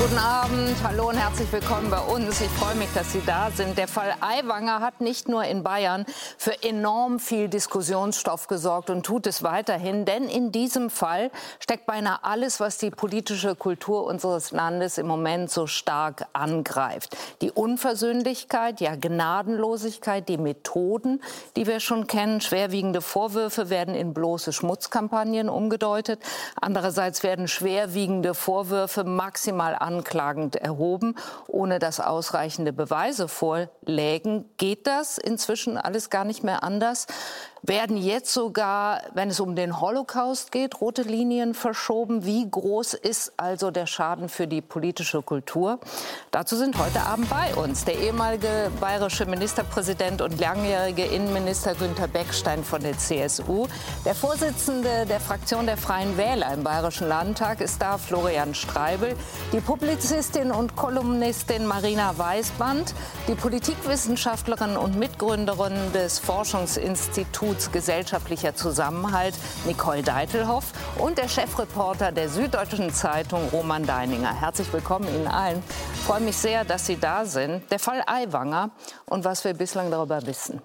Guten Abend, hallo und herzlich willkommen bei uns. Ich freue mich, dass Sie da sind. Der Fall Aiwanger hat nicht nur in Bayern für enorm viel Diskussionsstoff gesorgt und tut es weiterhin. Denn in diesem Fall steckt beinahe alles, was die politische Kultur unseres Landes im Moment so stark angreift. Die Unversöhnlichkeit, ja Gnadenlosigkeit, die Methoden, die wir schon kennen. Schwerwiegende Vorwürfe werden in bloße Schmutzkampagnen umgedeutet. Andererseits werden schwerwiegende Vorwürfe maximal anklagend erhoben, ohne dass ausreichende Beweise vorlägen. Geht das inzwischen alles gar nicht mehr anders? Werden jetzt sogar, wenn es um den Holocaust geht, rote Linien verschoben? Wie groß ist also der Schaden für die politische Kultur? Dazu sind heute Abend bei uns der ehemalige bayerische Ministerpräsident und langjährige Innenminister Günther Beckstein von der CSU. Der Vorsitzende der Fraktion der Freien Wähler im Bayerischen Landtag ist da, Florian Streibel. Die Publizistin und Kolumnistin Marina Weißband. Die Politikwissenschaftlerin und Mitgründerin des Forschungsinstituts Gesellschaftlicher Zusammenhalt, Nicole Deitelhoff, und der Chefreporter der Süddeutschen Zeitung, Roman Deininger. Herzlich willkommen Ihnen allen. Ich freue mich sehr, dass Sie da sind. Der Fall Aiwanger und was wir bislang darüber wissen.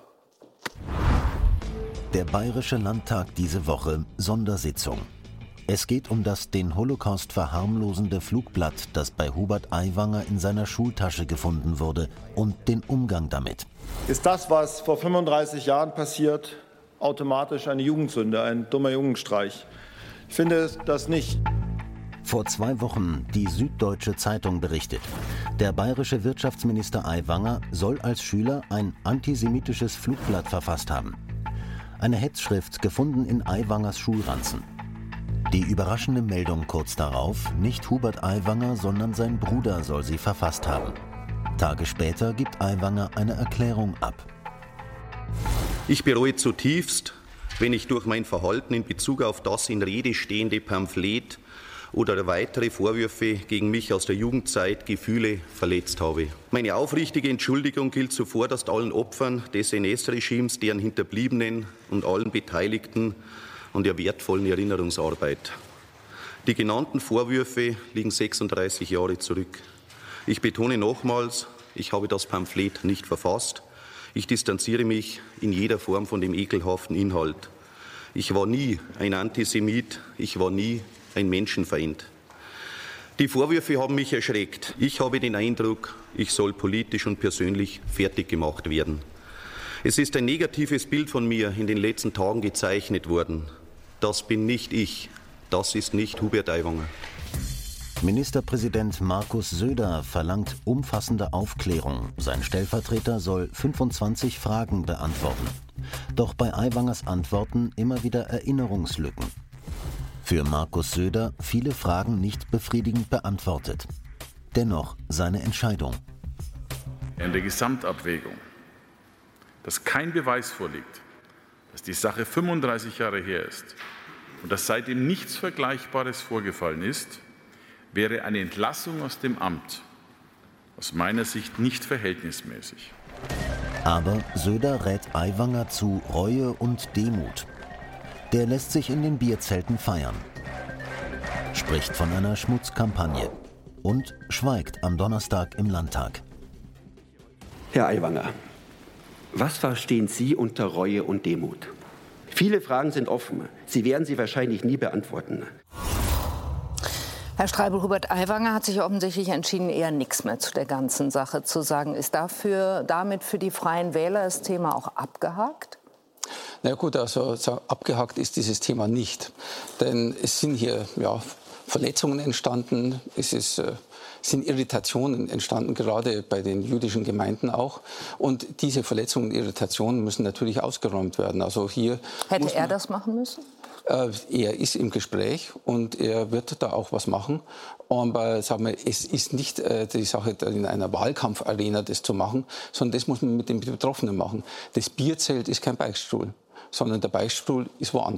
Der Bayerische Landtag diese Woche, Sondersitzung. Es geht um das den Holocaust verharmlosende Flugblatt, das bei Hubert Aiwanger in seiner Schultasche gefunden wurde, und den Umgang damit. Ist das, was vor 35 Jahren passiert, automatisch eine Jugendsünde, ein dummer Jungenstreich? Ich finde das nicht. Vor 2 Wochen die Süddeutsche Zeitung berichtet. Der bayerische Wirtschaftsminister Aiwanger soll als Schüler ein antisemitisches Flugblatt verfasst haben. Eine Hetzschrift gefunden in Aiwangers Schulranzen. Die überraschende Meldung kurz darauf, nicht Hubert Aiwanger, sondern sein Bruder soll sie verfasst haben. Tage später gibt Aiwanger eine Erklärung ab. Ich bereue zutiefst, wenn ich durch mein Verhalten in Bezug auf das in Rede stehende Pamphlet oder weitere Vorwürfe gegen mich aus der Jugendzeit Gefühle verletzt habe. Meine aufrichtige Entschuldigung gilt zuvor allen Opfern des NS-Regimes, deren Hinterbliebenen und allen Beteiligten an der wertvollen Erinnerungsarbeit. Die genannten Vorwürfe liegen 36 Jahre zurück. Ich betone nochmals, ich habe das Pamphlet nicht verfasst. Ich distanziere mich in jeder Form von dem ekelhaften Inhalt. Ich war nie ein Antisemit, ich war nie ein Menschenfeind. Die Vorwürfe haben mich erschreckt. Ich habe den Eindruck, ich soll politisch und persönlich fertig gemacht werden. Es ist ein negatives Bild von mir in den letzten Tagen gezeichnet worden. Das bin nicht ich. Das ist nicht Hubert Aiwanger. Ministerpräsident Markus Söder verlangt umfassende Aufklärung. Sein Stellvertreter soll 25 Fragen beantworten. Doch bei Aiwangers Antworten immer wieder Erinnerungslücken. Für Markus Söder viele Fragen nicht befriedigend beantwortet. Dennoch seine Entscheidung. In der Gesamtabwägung, dass kein Beweis vorliegt, dass die Sache 35 Jahre her ist und dass seitdem nichts Vergleichbares vorgefallen ist, wäre eine Entlassung aus dem Amt aus meiner Sicht nicht verhältnismäßig. Aber Söder rät Aiwanger zu Reue und Demut. Der lässt sich in den Bierzelten feiern, spricht von einer Schmutzkampagne und schweigt am Donnerstag im Landtag. Herr Aiwanger, was verstehen Sie unter Reue und Demut? Viele Fragen sind offen. Sie werden sie wahrscheinlich nie beantworten. Herr Streibel, Hubert Aiwanger hat sich offensichtlich entschieden, eher nichts mehr zu der ganzen Sache zu sagen. Ist damit für die Freien Wähler das Thema auch abgehakt? Na gut, also abgehakt ist dieses Thema nicht. Denn es sind hier Verletzungen entstanden, sind Irritationen entstanden, gerade bei den jüdischen Gemeinden auch. Und diese Verletzungen und Irritationen müssen natürlich ausgeräumt werden. Also hier Hätte er das machen müssen? Er ist im Gespräch und er wird da auch was machen. Aber sagen wir, es ist nicht die Sache, in einer Wahlkampfarena das zu machen, sondern das muss man mit den Betroffenen machen. Das Bierzelt ist kein Beichtstuhl, sondern der Beichtstuhl ist woanders.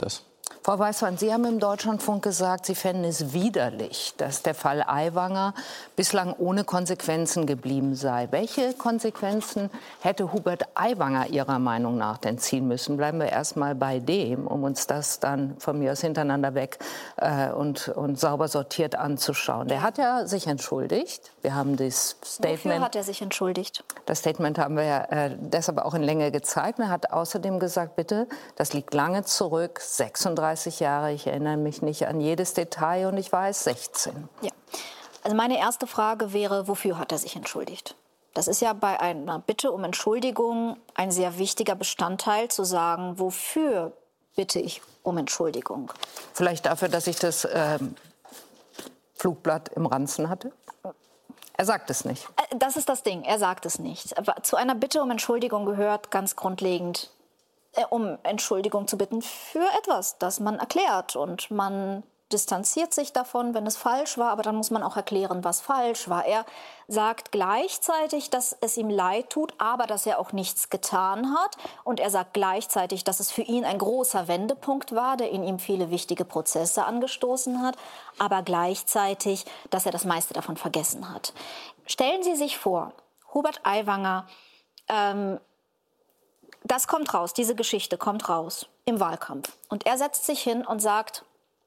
Frau Weißmann, Sie haben im Deutschlandfunk gesagt, Sie fänden es widerlich, dass der Fall Aiwanger bislang ohne Konsequenzen geblieben sei. Welche Konsequenzen hätte Hubert Aiwanger Ihrer Meinung nach denn ziehen müssen? Bleiben wir erst mal bei dem, um uns das dann von mir aus hintereinander weg und sauber sortiert anzuschauen. Der hat ja sich entschuldigt. Wir haben das Statement. Wofür hat er sich entschuldigt? Das Statement haben wir ja deshalb auch in Länge gezeigt. Er hat außerdem gesagt, bitte, das liegt lange zurück, 36 Jahre, ich erinnere mich nicht an jedes Detail und ich weiß 16. Ja. Also meine erste Frage wäre, wofür hat er sich entschuldigt? Das ist ja bei einer Bitte um Entschuldigung ein sehr wichtiger Bestandteil, zu sagen, wofür bitte ich um Entschuldigung? Vielleicht dafür, dass ich das Flugblatt im Ranzen hatte? Er sagt es nicht. Das ist das Ding, er sagt es nicht. Aber zu einer Bitte um Entschuldigung gehört ganz grundlegend, um Entschuldigung zu bitten für etwas, das man erklärt. Und man distanziert sich davon, wenn es falsch war, aber dann muss man auch erklären, was falsch war. Er sagt gleichzeitig, dass es ihm leid tut, aber dass er auch nichts getan hat. Und er sagt gleichzeitig, dass es für ihn ein großer Wendepunkt war, der in ihm viele wichtige Prozesse angestoßen hat, aber gleichzeitig, dass er das meiste davon vergessen hat. Stellen Sie sich vor, Hubert Aiwanger, das kommt raus, diese Geschichte kommt raus im Wahlkampf. Und er setzt sich hin und sagt,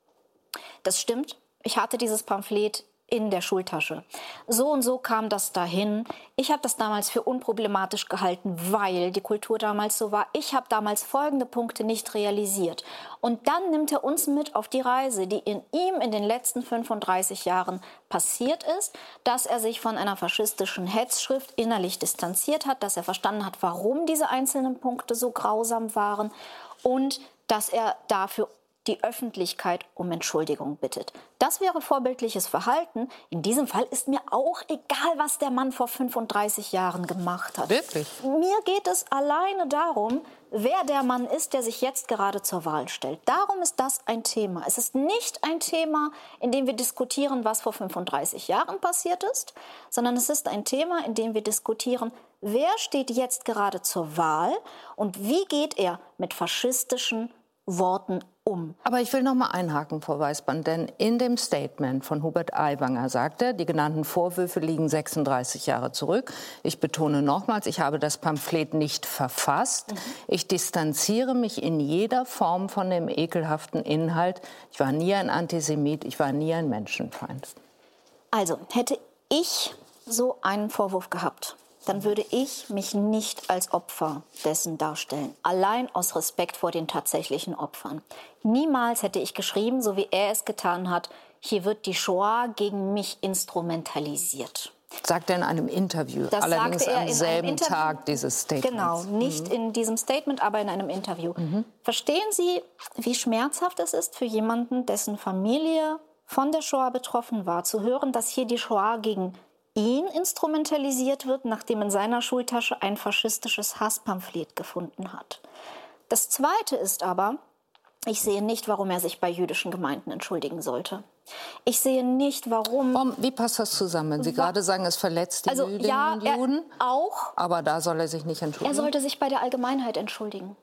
das stimmt, ich hatte dieses Pamphlet in der Schultasche. So und so kam das dahin. Ich habe das damals für unproblematisch gehalten, weil die Kultur damals so war. Ich habe damals folgende Punkte nicht realisiert. Und dann nimmt er uns mit auf die Reise, die in ihm in den letzten 35 Jahren passiert ist, dass er sich von einer faschistischen Hetzschrift innerlich distanziert hat, dass er verstanden hat, warum diese einzelnen Punkte so grausam waren und dass er dafür die Öffentlichkeit um Entschuldigung bittet. Das wäre vorbildliches Verhalten. In diesem Fall ist mir auch egal, was der Mann vor 35 Jahren gemacht hat. Wirklich? Mir geht es alleine darum, wer der Mann ist, der sich jetzt gerade zur Wahl stellt. Darum ist das ein Thema. Es ist nicht ein Thema, in dem wir diskutieren, was vor 35 Jahren passiert ist, sondern es ist ein Thema, in dem wir diskutieren, wer steht jetzt gerade zur Wahl und wie geht er mit faschistischen Worten um. Aber ich will noch mal einhaken, Frau Weißmann, denn in dem Statement von Hubert Aiwanger sagt er, die genannten Vorwürfe liegen 36 Jahre zurück. Ich betone nochmals, ich habe das Pamphlet nicht verfasst. Ich distanziere mich in jeder Form von dem ekelhaften Inhalt. Ich war nie ein Antisemit, ich war nie ein Menschenfeind. Also, hätte ich so einen Vorwurf gehabt, dann würde ich mich nicht als Opfer dessen darstellen. Allein aus Respekt vor den tatsächlichen Opfern. Niemals hätte ich geschrieben, so wie er es getan hat, hier wird die Shoah gegen mich instrumentalisiert. Sagt er in einem Interview, Das allerdings sagte er am in selben einem Interview. Tag dieses Statements. Genau, nicht in diesem Statement, aber in einem Interview. Verstehen Sie, wie schmerzhaft es ist für jemanden, dessen Familie von der Shoah betroffen war, zu hören, dass hier die Shoah gegen ihn instrumentalisiert wird, nachdem in seiner Schultasche ein faschistisches Hasspamphlet gefunden hat. Das Zweite ist aber, ich sehe nicht, warum er sich bei jüdischen Gemeinden entschuldigen sollte. Ich sehe nicht, warum... Wie passt das zusammen, wenn Sie gerade sagen, es verletzt die Jüdinnen und Juden? Auch. Aber da soll er sich nicht entschuldigen? Er sollte sich bei der Allgemeinheit entschuldigen.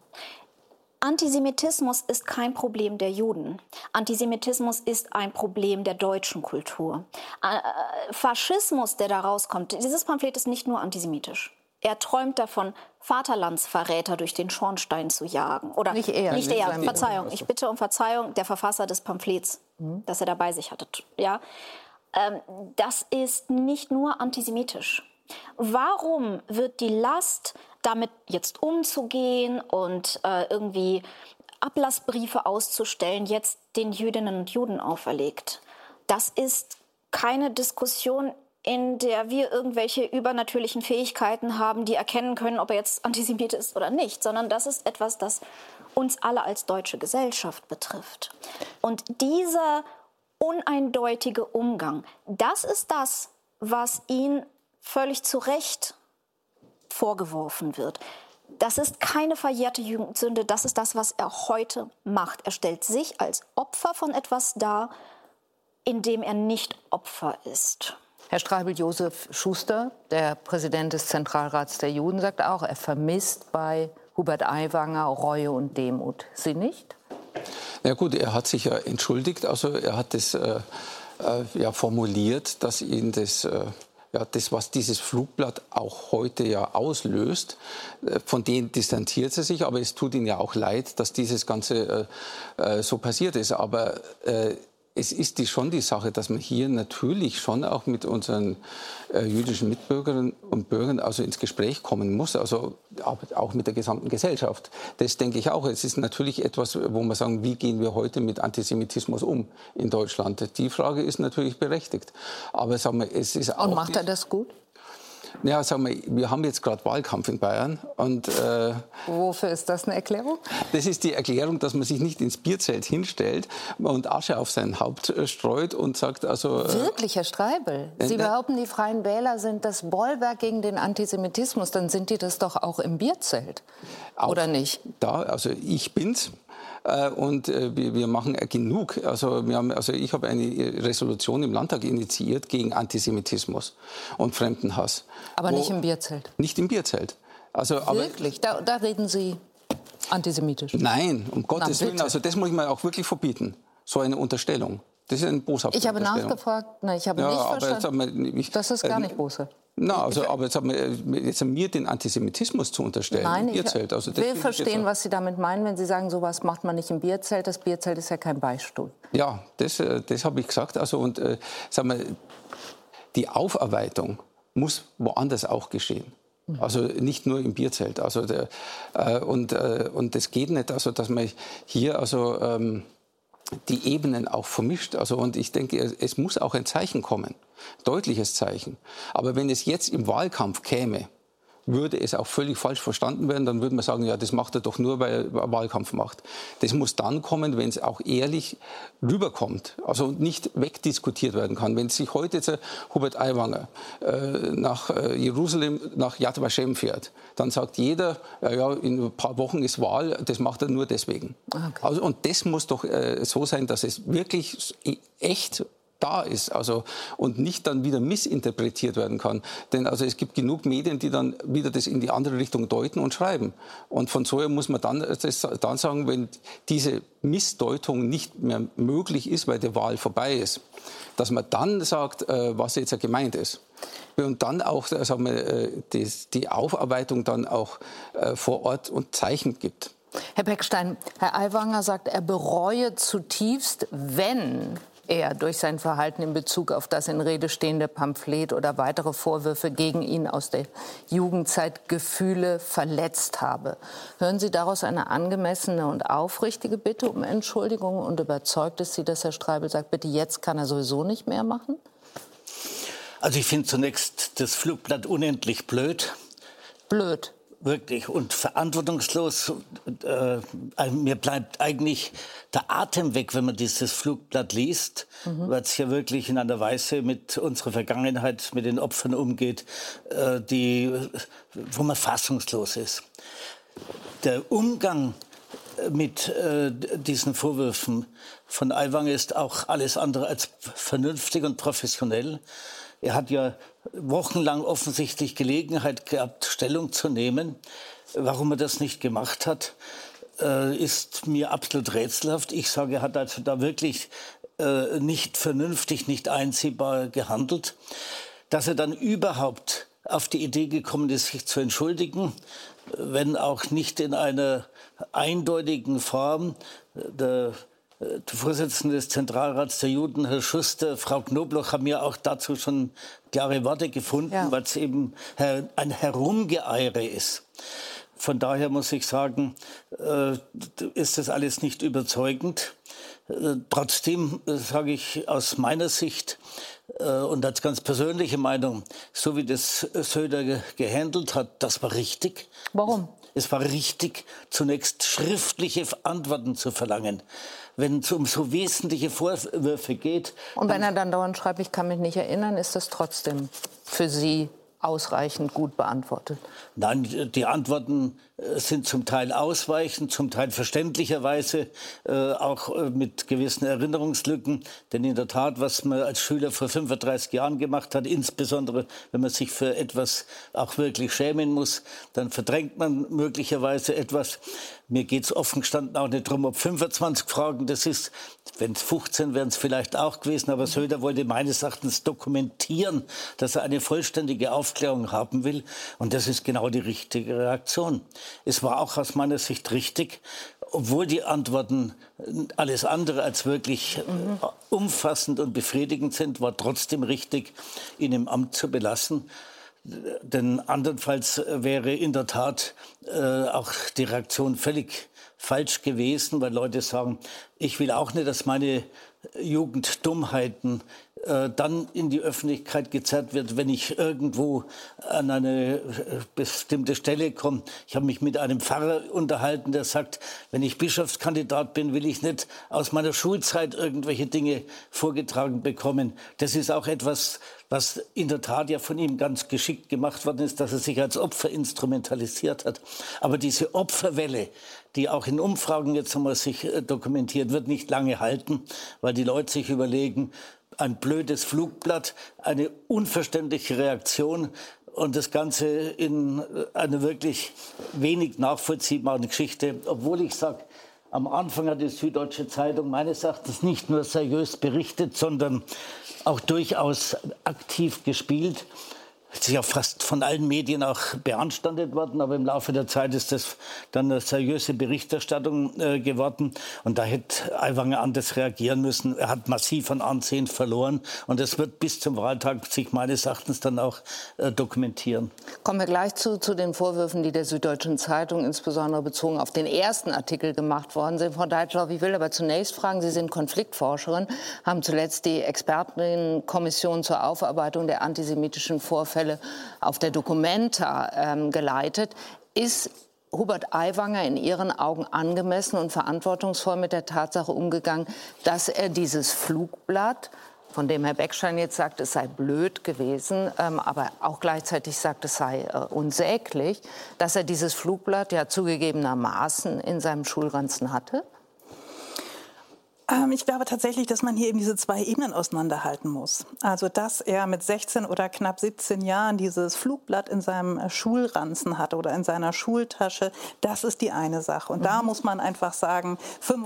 Antisemitismus ist kein Problem der Juden. Antisemitismus ist ein Problem der deutschen Kultur. Faschismus, der da rauskommt, dieses Pamphlet ist nicht nur antisemitisch. Er träumt davon, Vaterlandsverräter durch den Schornstein zu jagen. Oder nicht er. Verzeihung. Ich bitte um Verzeihung, der Verfasser des Pamphlets, das er dabei sich hatte. Ja? Das ist nicht nur antisemitisch. Warum wird die Last, damit jetzt umzugehen und irgendwie Ablassbriefe auszustellen, jetzt den Jüdinnen und Juden auferlegt? Das ist keine Diskussion, in der wir irgendwelche übernatürlichen Fähigkeiten haben, die erkennen können, ob er jetzt Antisemit ist oder nicht, sondern das ist etwas, das uns alle als deutsche Gesellschaft betrifft. Und dieser uneindeutige Umgang, das ist das, was ihn völlig zu Recht vorgeworfen wird. Das ist keine verjährte Jugendsünde, das ist das, was er heute macht. Er stellt sich als Opfer von etwas dar, in dem er nicht Opfer ist. Herr Streibel-Josef Schuster, der Präsident des Zentralrats der Juden, sagt auch, er vermisst bei Hubert Aiwanger Reue und Demut. Sie nicht? Ja gut, er hat sich ja entschuldigt, also er hat das formuliert, dass ihn das was dieses Flugblatt auch heute ja auslöst, von denen distanziert er sich, aber es tut ihm ja auch leid, dass dieses Ganze so passiert ist. Aber es ist schon die Sache, dass man hier natürlich schon auch mit unseren jüdischen Mitbürgerinnen und Bürgern also ins Gespräch kommen muss, also auch mit der gesamten Gesellschaft. Das denke ich auch. Es ist natürlich etwas, wo wir sagen, wie gehen wir heute mit Antisemitismus um in Deutschland? Die Frage ist natürlich berechtigt. Aber sagen wir, es ist auch... Und macht er das gut? Ja, sagen wir haben jetzt gerade Wahlkampf in Bayern. Und, wofür ist das eine Erklärung? Das ist die Erklärung, dass man sich nicht ins Bierzelt hinstellt und Asche auf sein Haupt streut und sagt, also... Wirklich, Herr Streibel? Sie behaupten, die Freien Wähler sind das Bollwerk gegen den Antisemitismus. Dann sind die das doch auch im Bierzelt, oder nicht? Also ich bin's. Und wir machen genug. Ich habe eine Resolution im Landtag initiiert gegen Antisemitismus und Fremdenhass. Aber nicht im Bierzelt? Nicht im Bierzelt. Wirklich? Da reden Sie antisemitisch? Nein, um Gottes Willen. Also das muss ich mir auch wirklich verbieten. So eine Unterstellung. Das ist eine boshafte Unterstellung. Ich habe nachgefragt. Nein, ich habe nicht verstanden. Das ist gar nicht boshaft. Aber jetzt mir den Antisemitismus zu unterstellen. Nein, im Bierzelt. Ich will verstehen, was Sie damit meinen, wenn Sie sagen, sowas macht man nicht im Bierzelt. Das Bierzelt ist ja kein Beistuhl. Ja, das habe ich gesagt. Die Aufarbeitung muss woanders auch geschehen. Also nicht nur im Bierzelt. Und das geht nicht, dass man hier die Ebenen auch vermischt. Und ich denke, es muss auch ein Zeichen kommen, deutliches Zeichen. Aber wenn es jetzt im Wahlkampf käme, würde es auch völlig falsch verstanden werden. Dann würde man sagen, ja, das macht er doch nur, weil er Wahlkampf macht. Das muss dann kommen, wenn es auch ehrlich rüberkommt, also nicht wegdiskutiert werden kann. Wenn sich heute jetzt Hubert Aiwanger nach Jerusalem, nach Yad Vashem fährt, dann sagt jeder, ja, in ein paar Wochen ist Wahl, das macht er nur deswegen. Okay. Und das muss doch so sein, dass es wirklich echt da ist, und nicht dann wieder missinterpretiert werden kann. Denn es gibt genug Medien, die dann wieder das in die andere Richtung deuten und schreiben. Und von so her muss man dann sagen, wenn diese Missdeutung nicht mehr möglich ist, weil die Wahl vorbei ist, dass man dann sagt, was jetzt gemeint ist. Und dann auch die Aufarbeitung dann auch vor Ort und Zeichen gibt. Herr Beckstein, Herr Aiwanger sagt, er bereue zutiefst, wenn er durch sein Verhalten in Bezug auf das in Rede stehende Pamphlet oder weitere Vorwürfe gegen ihn aus der Jugendzeit Gefühle verletzt habe. Hören Sie daraus eine angemessene und aufrichtige Bitte um Entschuldigung und überzeugt es Sie, dass Herr Streibel sagt, bitte jetzt kann er sowieso nicht mehr machen? Also ich finde zunächst das Flugblatt unendlich blöd. Blöd? Wirklich und verantwortungslos. Mir bleibt eigentlich der Atem weg, wenn man dieses Flugblatt liest, weil es ja wirklich in einer Weise mit unserer Vergangenheit, mit den Opfern umgeht, wo man fassungslos ist. Der Umgang mit diesen Vorwürfen von Aiwanger ist auch alles andere als vernünftig und professionell. Er hat ja wochenlang offensichtlich Gelegenheit gehabt, Stellung zu nehmen. Warum er das nicht gemacht hat, ist mir absolut rätselhaft. Ich sage, er hat also da wirklich nicht vernünftig, nicht einsehbar gehandelt. Dass er dann überhaupt auf die Idee gekommen ist, sich zu entschuldigen, wenn auch nicht in einer eindeutigen Form. Der Vorsitzende des Zentralrats der Juden, Herr Schuster, Frau Knobloch, haben ja auch dazu schon klare Worte gefunden, weil es eben ein Herumgeeiere ist. Von daher muss ich sagen, ist das alles nicht überzeugend. Trotzdem sage ich aus meiner Sicht und als ganz persönliche Meinung, so wie das Söder gehandelt hat, das war richtig. Warum? Es war richtig, zunächst schriftliche Antworten zu verlangen. Wenn es um so wesentliche Vorwürfe geht. Und wenn er dann dauernd schreibt, ich kann mich nicht erinnern, ist das trotzdem für Sie ausreichend gut beantwortet? Nein, die Antworten sind zum Teil ausweichend, zum Teil verständlicherweise auch mit gewissen Erinnerungslücken. Denn in der Tat, was man als Schüler vor 35 Jahren gemacht hat, insbesondere wenn man sich für etwas auch wirklich schämen muss, dann verdrängt man möglicherweise etwas. Mir geht es offen gestanden auch nicht darum, ob 25 Fragen das ist. Wenn es 15 wären es vielleicht auch gewesen. Aber Söder wollte meines Erachtens dokumentieren, dass er eine vollständige Aufklärung haben will. Und das ist genau die richtige Reaktion. Es war auch aus meiner Sicht richtig, obwohl die Antworten alles andere als wirklich umfassend und befriedigend sind, war trotzdem richtig, ihn im Amt zu belassen. Denn andernfalls wäre in der Tat auch die Reaktion völlig falsch gewesen, weil Leute sagen, ich will auch nicht, dass meine Jugenddummheiten dann in die Öffentlichkeit gezerrt wird, wenn ich irgendwo an eine bestimmte Stelle komme. Ich habe mich mit einem Pfarrer unterhalten, der sagt, wenn ich Bischofskandidat bin, will ich nicht aus meiner Schulzeit irgendwelche Dinge vorgetragen bekommen. Das ist auch etwas, was in der Tat ja von ihm ganz geschickt gemacht worden ist, dass er sich als Opfer instrumentalisiert hat. Aber diese Opferwelle, die auch in Umfragen jetzt einmal sich dokumentiert, wird nicht lange halten, weil die Leute sich überlegen, ein blödes Flugblatt, eine unverständliche Reaktion und das Ganze in einer wirklich wenig nachvollziehbaren Geschichte. Obwohl ich sage, am Anfang hat die Süddeutsche Zeitung meines Erachtens nicht nur seriös berichtet, sondern auch durchaus aktiv gespielt. Das ist ja fast von allen Medien auch beanstandet worden, aber im Laufe der Zeit ist das dann eine seriöse Berichterstattung geworden. Und da hätte Aiwanger anders reagieren müssen. Er hat massiv an Ansehen verloren und das wird bis zum Wahltag sich meines Erachtens dann auch dokumentieren. Kommen wir gleich zu den Vorwürfen, die der Süddeutschen Zeitung insbesondere bezogen auf den ersten Artikel gemacht worden sind. Frau Deitschloff, ich will aber zunächst fragen, Sie sind Konfliktforscherin, haben zuletzt die Expertenkommission zur Aufarbeitung der antisemitischen Vorfälle auf der Documenta geleitet. Ist Hubert Aiwanger in Ihren Augen angemessen und verantwortungsvoll mit der Tatsache umgegangen, dass er dieses Flugblatt, von dem Herr Beckstein jetzt sagt, es sei blöd gewesen, aber auch gleichzeitig sagt, es sei unsäglich, dass er dieses Flugblatt ja zugegebenermaßen in seinem Schulranzen hatte? Ich glaube tatsächlich, dass man hier eben diese zwei Ebenen auseinanderhalten muss. Also, dass er mit 16 oder knapp 17 Jahren dieses Flugblatt in seinem Schulranzen hatte oder in seiner Schultasche, das ist die eine Sache. Und da muss man einfach sagen,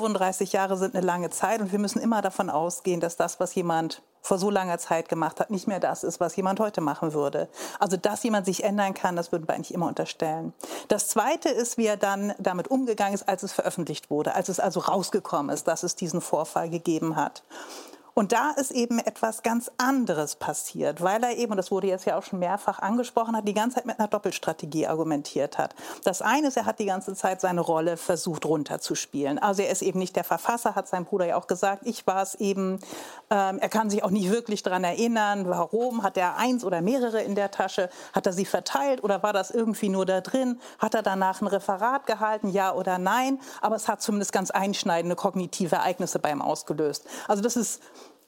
35 Jahre sind eine lange Zeit und wir müssen immer davon ausgehen, dass das, was jemand vor so langer Zeit gemacht hat, nicht mehr das ist, was jemand heute machen würde. Also, dass jemand sich ändern kann, das würden wir eigentlich immer unterstellen. Das Zweite ist, wie er dann damit umgegangen ist, als es veröffentlicht wurde, als es also rausgekommen ist, dass es diesen Vorfall gegeben hat. Und da ist eben etwas ganz anderes passiert, weil er eben, und das wurde jetzt ja auch schon mehrfach angesprochen, hat die ganze Zeit mit einer Doppelstrategie argumentiert hat. Das eine ist, er hat die ganze Zeit seine Rolle versucht runterzuspielen. Also er ist eben nicht der Verfasser, hat sein Bruder ja auch gesagt, ich war es eben. Er kann sich auch nicht wirklich daran erinnern, warum. Hat er eins oder mehrere in der Tasche? Hat er sie verteilt oder war das irgendwie nur da drin? Hat er danach ein Referat gehalten, ja oder nein? Aber es hat zumindest ganz einschneidende kognitive Ereignisse bei ihm ausgelöst. Also das ist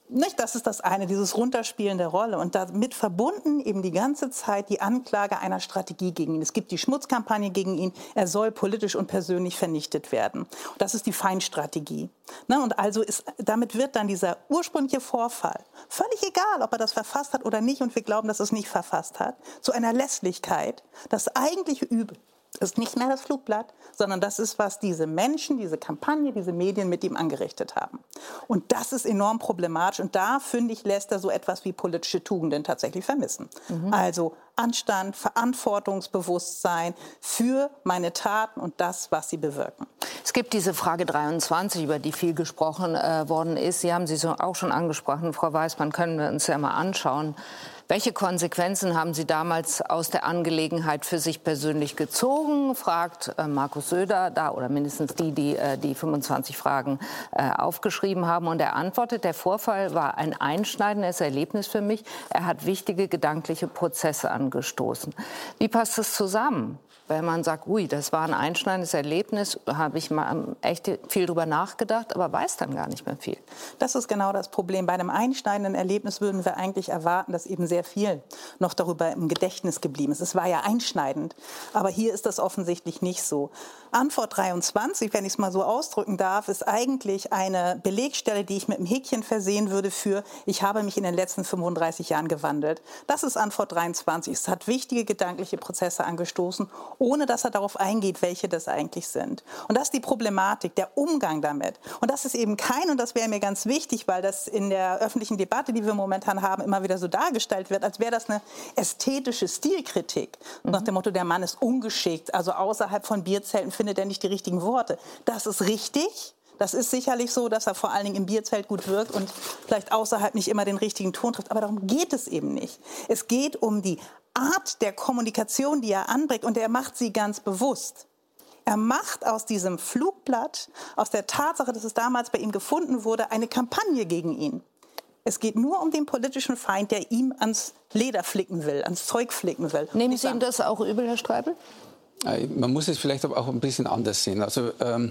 das eine, dieses Runterspielen der Rolle. Und damit verbunden eben die ganze Zeit die Anklage einer Strategie gegen ihn. Es gibt die Schmutzkampagne gegen ihn. Er soll politisch und persönlich vernichtet werden. Und das ist die Feindstrategie. Und also damit wird dann dieser ursprüngliche Vorfall, völlig egal, ob er das verfasst hat oder nicht, und wir glauben, dass er es nicht verfasst hat, zu einer Lässlichkeit, das eigentliche Übel. Das ist nicht mehr das Flugblatt, sondern das ist, was diese Menschen, diese Kampagne, diese Medien mit ihm angerichtet haben. Und das ist enorm problematisch. Und da, finde ich, lässt er so etwas wie politische Tugenden tatsächlich vermissen. Also Anstand, Verantwortungsbewusstsein für meine Taten und das, was sie bewirken. Es gibt diese Frage 23, über die viel gesprochen worden ist. Sie haben sie auch schon angesprochen, Frau Weismann, können wir uns ja mal anschauen. Welche Konsequenzen haben Sie damals aus der Angelegenheit für sich persönlich gezogen, fragt Markus Söder, oder mindestens die 25 Fragen aufgeschrieben haben. Und er antwortet, der Vorfall war ein einschneidendes Erlebnis für mich. Er hat wichtige gedankliche Prozesse angestoßen. Wie passt das zusammen? Wenn man sagt, ui, das war ein einschneidendes Erlebnis, habe ich mal echt viel drüber nachgedacht, aber weiß dann gar nicht mehr viel. Das ist genau das Problem. Bei einem einschneidenden Erlebnis würden wir eigentlich erwarten, dass eben sehr viel noch darüber im Gedächtnis geblieben ist. Es war ja einschneidend, aber hier ist das offensichtlich nicht so. Antwort 23, wenn ich es mal so ausdrücken darf, ist eigentlich eine Belegstelle, die ich mit einem Häkchen versehen würde für, ich habe mich in den letzten 35 Jahren gewandelt. Das ist Antwort 23. Es hat wichtige gedankliche Prozesse angestoßen, ohne dass er darauf eingeht, welche das eigentlich sind. Und das ist die Problematik, der Umgang damit. Und das ist eben und das wäre mir ganz wichtig, weil das in der öffentlichen Debatte, die wir momentan haben, immer wieder so dargestellt wird, als wäre das eine ästhetische Stilkritik. Nach dem Motto, der Mann ist ungeschickt, also außerhalb von Bierzelten findet er nicht die richtigen Worte. Das ist richtig. Das ist sicherlich so, dass er vor allen Dingen im Bierzelt gut wirkt und vielleicht außerhalb nicht immer den richtigen Ton trifft. Aber darum geht es eben nicht. Es geht um die Art der Kommunikation, die er anbringt, und er macht sie ganz bewusst. Er macht aus diesem Flugblatt, aus der Tatsache, dass es damals bei ihm gefunden wurde, eine Kampagne gegen ihn. Es geht nur um den politischen Feind, der ihm ans Leder flicken will, ans Zeug flicken will. Nehmen Sie ihm das auch übel, Herr Streibel? Man muss es vielleicht aber auch ein bisschen anders sehen. Also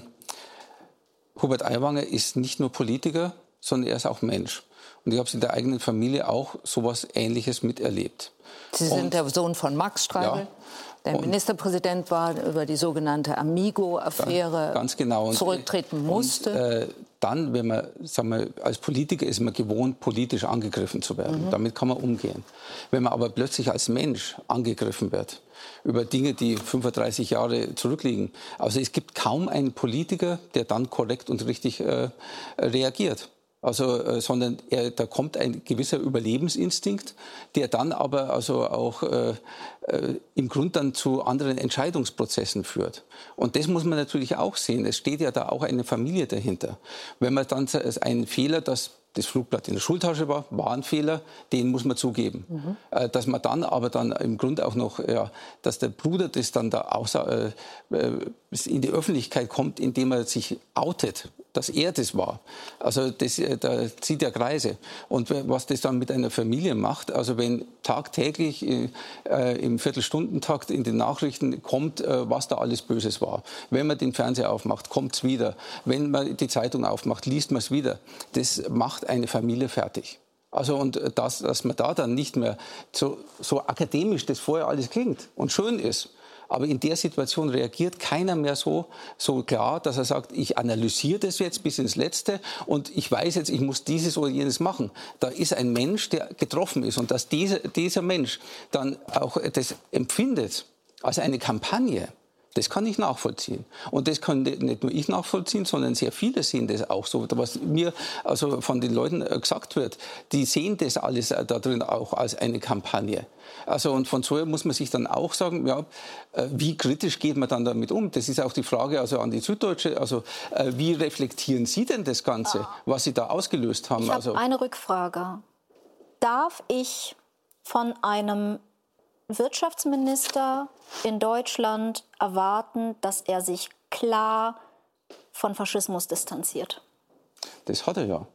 Hubert Aiwanger ist nicht nur Politiker, sondern er ist auch Mensch. Und ich habe in der eigenen Familie auch sowas Ähnliches miterlebt. Sie sind der Sohn von Max Streibel. Ja. Der Ministerpräsident war über die sogenannte Amigo-Affäre ganz genau. Zurücktreten musste. Und, dann, wenn man, sagen wir, als Politiker ist man gewohnt, politisch angegriffen zu werden. Damit kann man umgehen. Wenn man aber plötzlich als Mensch angegriffen wird, über Dinge, die 35 Jahre zurückliegen. Also es gibt kaum einen Politiker, der dann korrekt und richtig reagiert. Also, sondern da kommt ein gewisser Überlebensinstinkt, der dann aber also auch im Grund dann zu anderen Entscheidungsprozessen führt. Und das muss man natürlich auch sehen. Es steht ja da auch eine Familie dahinter. Wenn man dann einen Fehler, dass das Flugblatt in der Schultasche war ein Fehler, den muss man zugeben. Dass man dann aber dann im Grunde auch noch, dass der Bruder das dann da in die Öffentlichkeit kommt, indem er sich outet, dass er das war. Also da zieht er Kreise. Und was das dann mit einer Familie macht, also wenn tagtäglich im Viertelstundentakt in den Nachrichten kommt, was da alles Böses war. Wenn man den Fernseher aufmacht, kommt es wieder. Wenn man die Zeitung aufmacht, liest man es wieder. Das macht eine Familie fertig. Also und dass man da dann nicht mehr so akademisch das vorher alles klingt und schön ist. Aber in der Situation reagiert keiner mehr so klar, dass er sagt, ich analysiere das jetzt bis ins Letzte und ich weiß jetzt, ich muss dieses oder jenes machen. Da ist ein Mensch, der getroffen ist. Und dass dieser Mensch dann auch das empfindet als eine Kampagne, das kann ich nachvollziehen. Und das kann nicht nur ich nachvollziehen, sondern sehr viele sehen das auch so. Was mir also von den Leuten gesagt wird, die sehen das alles da drin auch als eine Kampagne. Also und von so her muss man sich dann auch sagen, ja, wie kritisch geht man dann damit um? Das ist auch die Frage also an die Süddeutsche. Also wie reflektieren Sie denn das Ganze, was Sie da ausgelöst haben? Ich habe eine Rückfrage. Darf ich von einem Wirtschaftsminister in Deutschland erwarten, dass er sich klar von Faschismus distanziert? Das hat er ja.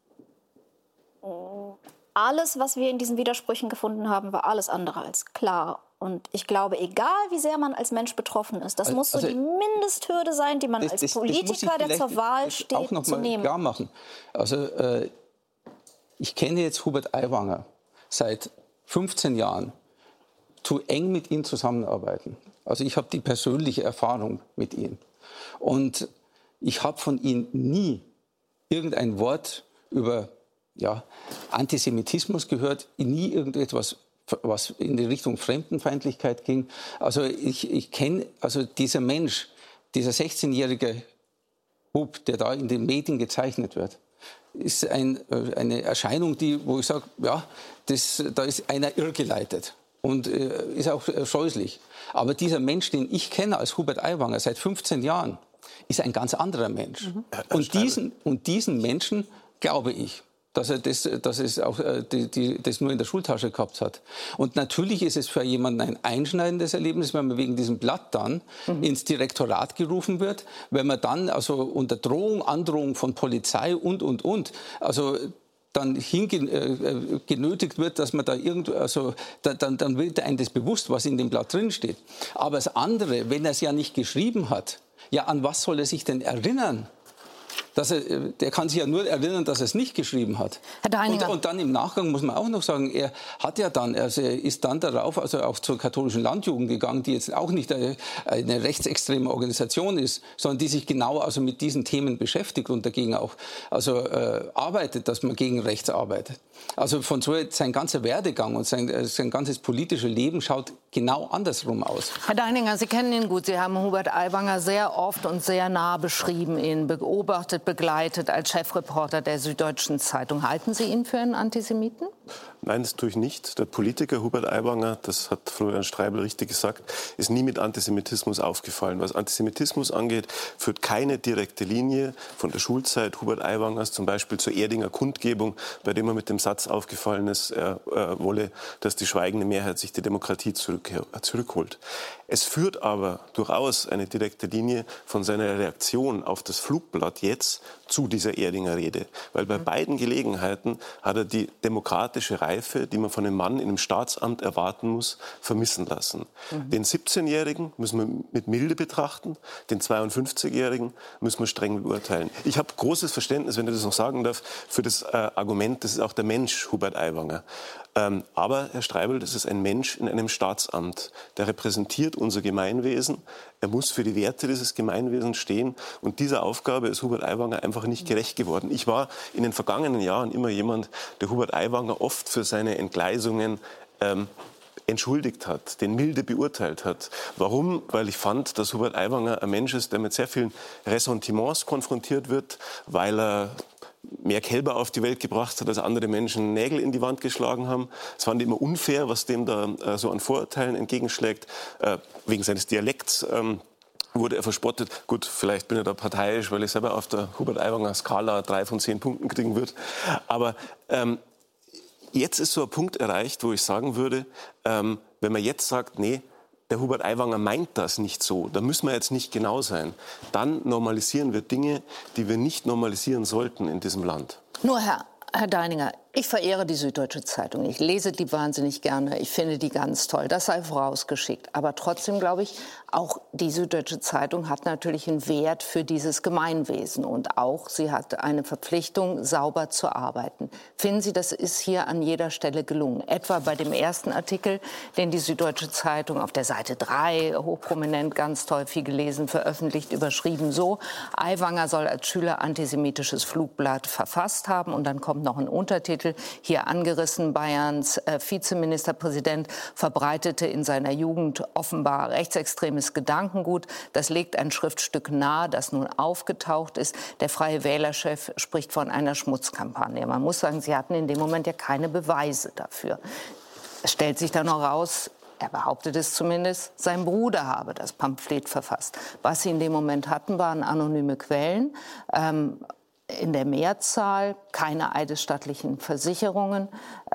Alles, was wir in diesen Widersprüchen gefunden haben, war alles andere als klar. Und ich glaube, egal wie sehr man als Mensch betroffen ist, das muss so die Mindesthürde sein, die man als Politiker, der zur Wahl steht, auch noch mal klar machen. Also ich kenne jetzt Hubert Aiwanger seit 15 Jahren. Zu eng mit ihm zusammenarbeiten. Also ich habe die persönliche Erfahrung mit ihm. Und ich habe von ihm nie irgendein Wort über Antisemitismus gehört, nie irgendetwas, was in die Richtung Fremdenfeindlichkeit ging. Also ich kenne, also dieser Mensch, dieser 16-jährige Bub, der da in den Medien gezeichnet wird, ist eine Erscheinung, wo ich sage, ja, da ist einer irrgeleitet. Und ist auch scheußlich. Aber dieser Mensch, den ich kenne als Hubert Aiwanger seit 15 Jahren, ist ein ganz anderer Mensch. Und diesen Menschen glaube ich, dass er das nur in der Schultasche gehabt hat. Und natürlich ist es für jemanden ein einschneidendes Erlebnis, wenn man wegen diesem Blatt dann ins Direktorat gerufen wird, wenn man dann also unter Androhung von Polizei und. Also dann genötigt wird, dass man da irgendwo, also dann wird einem das bewusst, was in dem Blatt drin steht. Aber das andere, wenn er es ja nicht geschrieben hat, ja, an was soll er sich denn erinnern? Der kann sich ja nur erinnern, dass er es nicht geschrieben hat. Herr Deininger. Und dann im Nachgang muss man auch noch sagen, er ist dann darauf, also auch zur katholischen Landjugend gegangen, die jetzt auch nicht eine rechtsextreme Organisation ist, sondern die sich genau also mit diesen Themen beschäftigt und dagegen auch arbeitet, dass man gegen rechts arbeitet. Also von so sein ganzer Werdegang und sein ganzes politisches Leben schaut genau andersrum aus. Herr Deininger, Sie kennen ihn gut. Sie haben Hubert Aiwanger sehr oft und sehr nah beschrieben, ihn beobachtet, begleitet als Chefreporter der Süddeutschen Zeitung. Halten Sie ihn für einen Antisemiten? Nein, das tue ich nicht. Der Politiker Hubert Aiwanger, das hat Florian Streibel richtig gesagt, ist nie mit Antisemitismus aufgefallen. Was Antisemitismus angeht, führt keine direkte Linie von der Schulzeit Hubert Aiwangers zum Beispiel zur Erdinger Kundgebung, bei dem er mit dem Satz aufgefallen ist, er wolle, dass die schweigende Mehrheit sich die Demokratie zurückholt. Es führt aber durchaus eine direkte Linie von seiner Reaktion auf das Flugblatt jetzt zu dieser Erdinger Rede. Weil bei beiden Gelegenheiten hat er die demokratische Reife, die man von einem Mann in einem Staatsamt erwarten muss, vermissen lassen. Den 17-Jährigen müssen wir mit Milde betrachten, den 52-Jährigen müssen wir streng beurteilen. Ich habe großes Verständnis, wenn ich das noch sagen darf, für das Argument, das ist auch der Mensch Hubert Aiwanger. Aber, Herr Streibel, das ist ein Mensch in einem Staatsamt. Der repräsentiert unser Gemeinwesen. Er muss für die Werte dieses Gemeinwesens stehen. Und dieser Aufgabe ist Hubert Aiwanger einfach nicht gerecht geworden. Ich war in den vergangenen Jahren immer jemand, der Hubert Aiwanger oft für seine Entgleisungen entschuldigt hat, den milde beurteilt hat. Warum? Weil ich fand, dass Hubert Aiwanger ein Mensch ist, der mit sehr vielen Ressentiments konfrontiert wird, weil er mehr Kälber auf die Welt gebracht hat, als andere Menschen Nägel in die Wand geschlagen haben. Es fand ich immer unfair, was dem da so an Vorurteilen entgegenschlägt. Wegen seines Dialekts wurde er verspottet. Gut, vielleicht bin ich da parteiisch, weil ich selber auf der Hubert Aiwanger Skala 3 von 10 Punkten kriegen würde. Aber jetzt ist so ein Punkt erreicht, wo ich sagen würde, wenn man jetzt sagt, nee, der Hubert Aiwanger meint das nicht so, da müssen wir jetzt nicht genau sein, dann normalisieren wir Dinge, die wir nicht normalisieren sollten in diesem Land. Nur Herr Deininger, ich verehre die Süddeutsche Zeitung. Ich lese die wahnsinnig gerne. Ich finde die ganz toll. Das sei vorausgeschickt. Aber trotzdem glaube ich, auch die Süddeutsche Zeitung hat natürlich einen Wert für dieses Gemeinwesen. Und auch sie hat eine Verpflichtung, sauber zu arbeiten. Finden Sie, das ist hier an jeder Stelle gelungen? Etwa bei dem ersten Artikel, den die Süddeutsche Zeitung auf der Seite 3, hochprominent, ganz toll, viel gelesen, veröffentlicht, überschrieben so: Aiwanger soll als Schüler antisemitisches Flugblatt verfasst haben. Und dann kommt noch ein Untertitel, hier angerissen: Bayerns Vizeministerpräsident verbreitete in seiner Jugend offenbar rechtsextremes Gedankengut. Das legt ein Schriftstück nahe, das nun aufgetaucht ist. Der Freie Wählerchef spricht von einer Schmutzkampagne. Man muss sagen, sie hatten in dem Moment ja keine Beweise dafür. Es stellt sich dann noch raus, er behauptet es zumindest, sein Bruder habe das Pamphlet verfasst. Was sie in dem Moment hatten, waren anonyme Quellen. In der Mehrzahl keine eidesstattlichen Versicherungen,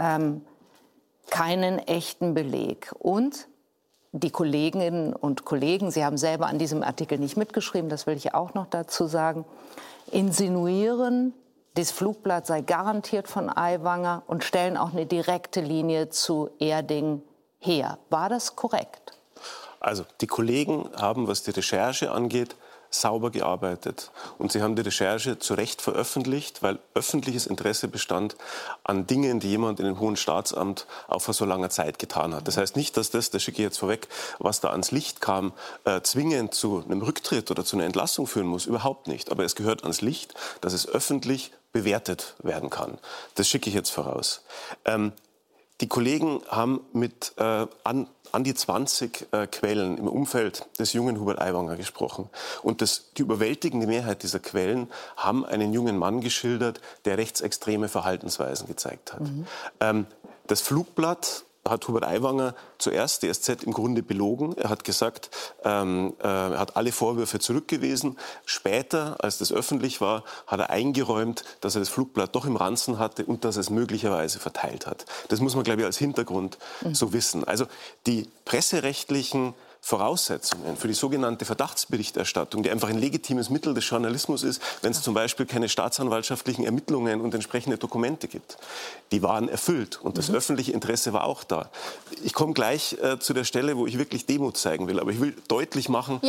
keinen echten Beleg. Und die Kolleginnen und Kollegen, Sie haben selber an diesem Artikel nicht mitgeschrieben, das will ich auch noch dazu sagen, insinuieren, das Flugblatt sei garantiert von Aiwanger und stellen auch eine direkte Linie zu Erding her. War das korrekt? Also die Kollegen haben, was die Recherche angeht, sauber gearbeitet. Und sie haben die Recherche zu Recht veröffentlicht, weil öffentliches Interesse bestand an Dingen, die jemand in einem hohen Staatsamt auch vor so langer Zeit getan hat. Das heißt nicht, dass das schicke ich jetzt vorweg, was da ans Licht kam, zwingend zu einem Rücktritt oder zu einer Entlassung führen muss. Überhaupt nicht. Aber es gehört ans Licht, dass es öffentlich bewertet werden kann. Das schicke ich jetzt voraus. Die Kollegen haben mit an die 20 Quellen im Umfeld des jungen Hubert Aiwanger gesprochen. Und die überwältigende Mehrheit dieser Quellen haben einen jungen Mann geschildert, der rechtsextreme Verhaltensweisen gezeigt hat. Das Flugblatt hat Hubert Aiwanger zuerst die SZ im Grunde belogen. Er hat gesagt, er hat alle Vorwürfe zurückgewiesen. Später, als das öffentlich war, hat er eingeräumt, dass er das Flugblatt doch im Ranzen hatte und dass er es möglicherweise verteilt hat. Das muss man, glaube ich, als Hintergrund so wissen. Also die presserechtlichen Voraussetzungen für die sogenannte Verdachtsberichterstattung, die einfach ein legitimes Mittel des Journalismus ist, wenn es zum Beispiel keine staatsanwaltschaftlichen Ermittlungen und entsprechende Dokumente gibt. Die waren erfüllt und das öffentliche Interesse war auch da. Ich komme gleich zu der Stelle, wo ich wirklich Demut zeigen will, aber ich will deutlich machen,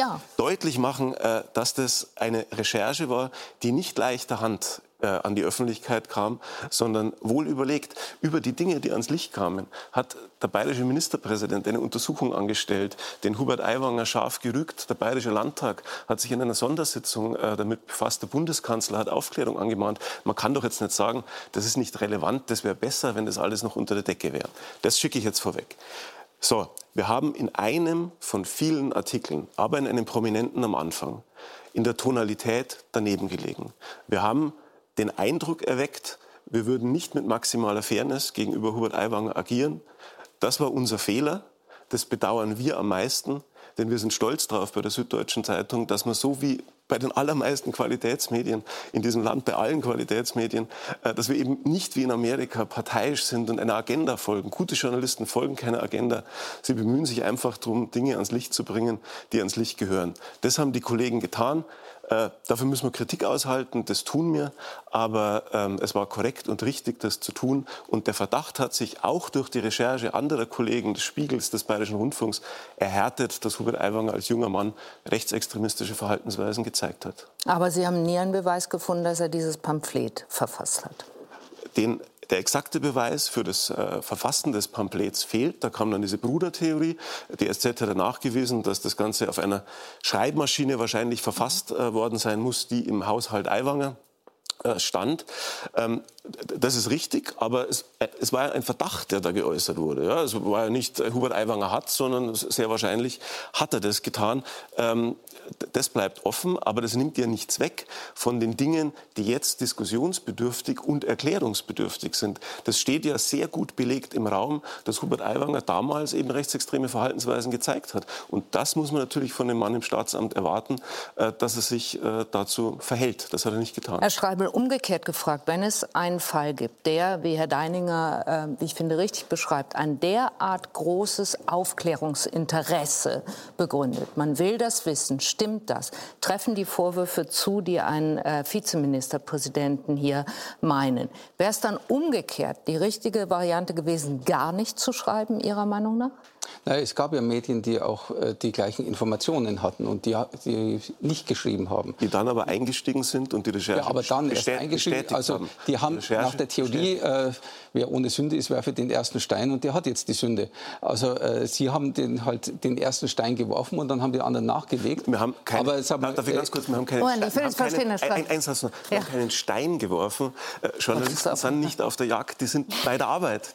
dass das eine Recherche war, die nicht leichter Hand an die Öffentlichkeit kam, sondern wohl überlegt. Über die Dinge, die ans Licht kamen, hat der bayerische Ministerpräsident eine Untersuchung angestellt, den Hubert Aiwanger scharf gerügt. Der Bayerische Landtag hat sich in einer Sondersitzung damit befasst. Der Bundeskanzler hat Aufklärung angemahnt. Man kann doch jetzt nicht sagen, das ist nicht relevant, das wäre besser, wenn das alles noch unter der Decke wäre. Das schicke ich jetzt vorweg. So, wir haben in einem von vielen Artikeln, aber in einem prominenten am Anfang, in der Tonalität daneben gelegen. Wir haben den Eindruck erweckt, wir würden nicht mit maximaler Fairness gegenüber Hubert Aiwanger agieren. Das war unser Fehler. Das bedauern wir am meisten, denn wir sind stolz darauf bei der Süddeutschen Zeitung, dass man so wie bei den allermeisten Qualitätsmedien in diesem Land, bei allen Qualitätsmedien, dass wir eben nicht wie in Amerika parteiisch sind und einer Agenda folgen. Gute Journalisten folgen keiner Agenda. Sie bemühen sich einfach darum, Dinge ans Licht zu bringen, die ans Licht gehören. Das haben die Kollegen getan. Dafür müssen wir Kritik aushalten, das tun wir, aber es war korrekt und richtig, das zu tun. Und der Verdacht hat sich auch durch die Recherche anderer Kollegen des Spiegels, des Bayerischen Rundfunks erhärtet, dass Hubert Aiwanger als junger Mann rechtsextremistische Verhaltensweisen gezeigt hat. Aber Sie haben nie einen Beweis gefunden, dass er dieses Pamphlet verfasst hat? Der exakte Beweis für das Verfassen des Pamphlets fehlt. Da kam dann diese Brudertheorie. Die SZ hat nachgewiesen, dass das Ganze auf einer Schreibmaschine wahrscheinlich verfasst worden sein muss, die im Haushalt Aiwanger stand. Das ist richtig, aber es war ja ein Verdacht, der da geäußert wurde. Ja, es war ja nicht Hubert Aiwanger hat, sondern sehr wahrscheinlich hat er das getan. Das bleibt offen, aber das nimmt ja nichts weg von den Dingen, die jetzt diskussionsbedürftig und erklärungsbedürftig sind. Das steht ja sehr gut belegt im Raum, dass Hubert Aiwanger damals eben rechtsextreme Verhaltensweisen gezeigt hat. Und das muss man natürlich von dem Mann im Staatsamt erwarten, dass er sich dazu verhält. Das hat er nicht getan. Herr Streibel, umgekehrt gefragt, wenn es einen Fall gibt, der, wie Herr Deininger, wie ich finde, richtig beschreibt, ein derart großes Aufklärungsinteresse begründet. Man will das wissen. Stimmt das? Treffen die Vorwürfe zu, die einen Vizeministerpräsidenten hier meinen? Wäre es dann umgekehrt die richtige Variante gewesen, gar nicht zu schreiben, Ihrer Meinung nach? Naja, es gab ja Medien, die auch die gleichen Informationen hatten und die nicht geschrieben haben. Die dann aber eingestiegen sind und die Recherche aber dann erst eingestiegen. Also die haben nach der Theorie, wer ohne Sünde ist, werfe den ersten Stein und der hat jetzt die Sünde. Also sie haben den ersten Stein geworfen und dann haben die anderen nachgelegt. Wir haben keinen Stein geworfen. Journalisten sind nicht auf der Jagd, die sind bei der Arbeit.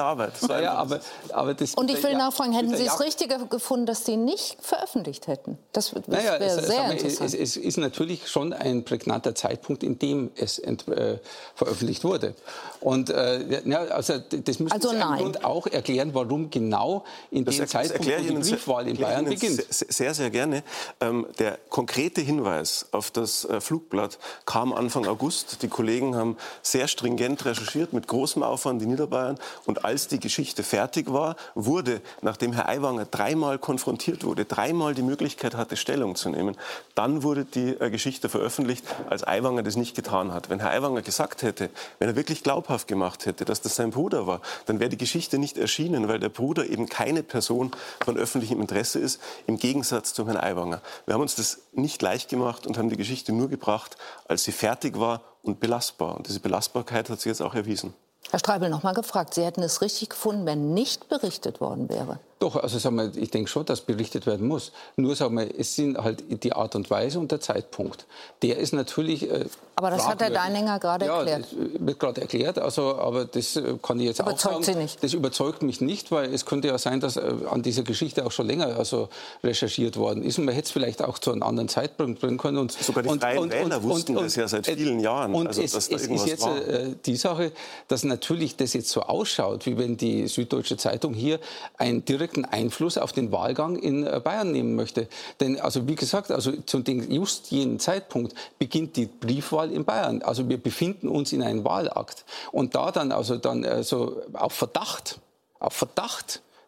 Und ich will nachfragen, hätten Sie es richtiger gefunden, dass Sie nicht veröffentlicht hätten? Das wäre sehr interessant. Es ist natürlich schon ein prägnanter Zeitpunkt, in dem es veröffentlicht wurde. Und das müssen Sie und auch erklären, warum genau in dem Zeitpunkt, wo die Briefwahl in Bayern beginnt. Sehr, sehr gerne. Der konkrete Hinweis auf das Flugblatt kam Anfang August. Die Kollegen haben sehr stringent recherchiert, mit großem Aufwand in Niederbayern. Und als die Geschichte fertig war, wurde, nachdem Herr Aiwanger dreimal konfrontiert wurde, dreimal die Möglichkeit hatte, Stellung zu nehmen, dann wurde die Geschichte veröffentlicht, als Aiwanger das nicht getan hat. Wenn Herr Aiwanger gesagt hätte, wenn er wirklich glaubhaft gemacht hätte, dass das sein Bruder war, dann wäre die Geschichte nicht erschienen, weil der Bruder eben keine Person von öffentlichem Interesse ist, im Gegensatz zu Herrn Aiwanger. Wir haben uns das nicht leicht gemacht und haben die Geschichte nur gebracht, als sie fertig war und belastbar. Und diese Belastbarkeit hat sich jetzt auch erwiesen. Herr Streibel, noch mal gefragt, Sie hätten es richtig gefunden, wenn nicht berichtet worden wäre? Doch, also sagen wir, ich denke schon, dass berichtet werden muss. Nur sagen wir, es sind halt die Art und Weise und der Zeitpunkt. Der ist natürlich aber das hat Herr Deininger gerade erklärt. Ja, das wird gerade erklärt, aber das kann ich jetzt auch sagen. Überzeugt Sie nicht? Das überzeugt mich nicht, weil es könnte ja sein, dass an dieser Geschichte auch schon länger recherchiert worden ist. Und man hätte es vielleicht auch zu einem anderen Zeitpunkt bringen können. Und, sogar die Freien Wähler wussten das ja seit vielen Jahren. Und also, es ist jetzt die Sache, dass natürlich das jetzt so ausschaut, wie wenn die Süddeutsche Zeitung hier einen direkten Einfluss auf den Wahlgang in Bayern nehmen möchte. Denn, also wie gesagt, also zu just jenem Zeitpunkt beginnt die Briefwahl in Bayern. Also wir befinden uns in einem Wahlakt. Und da dann, auf Verdacht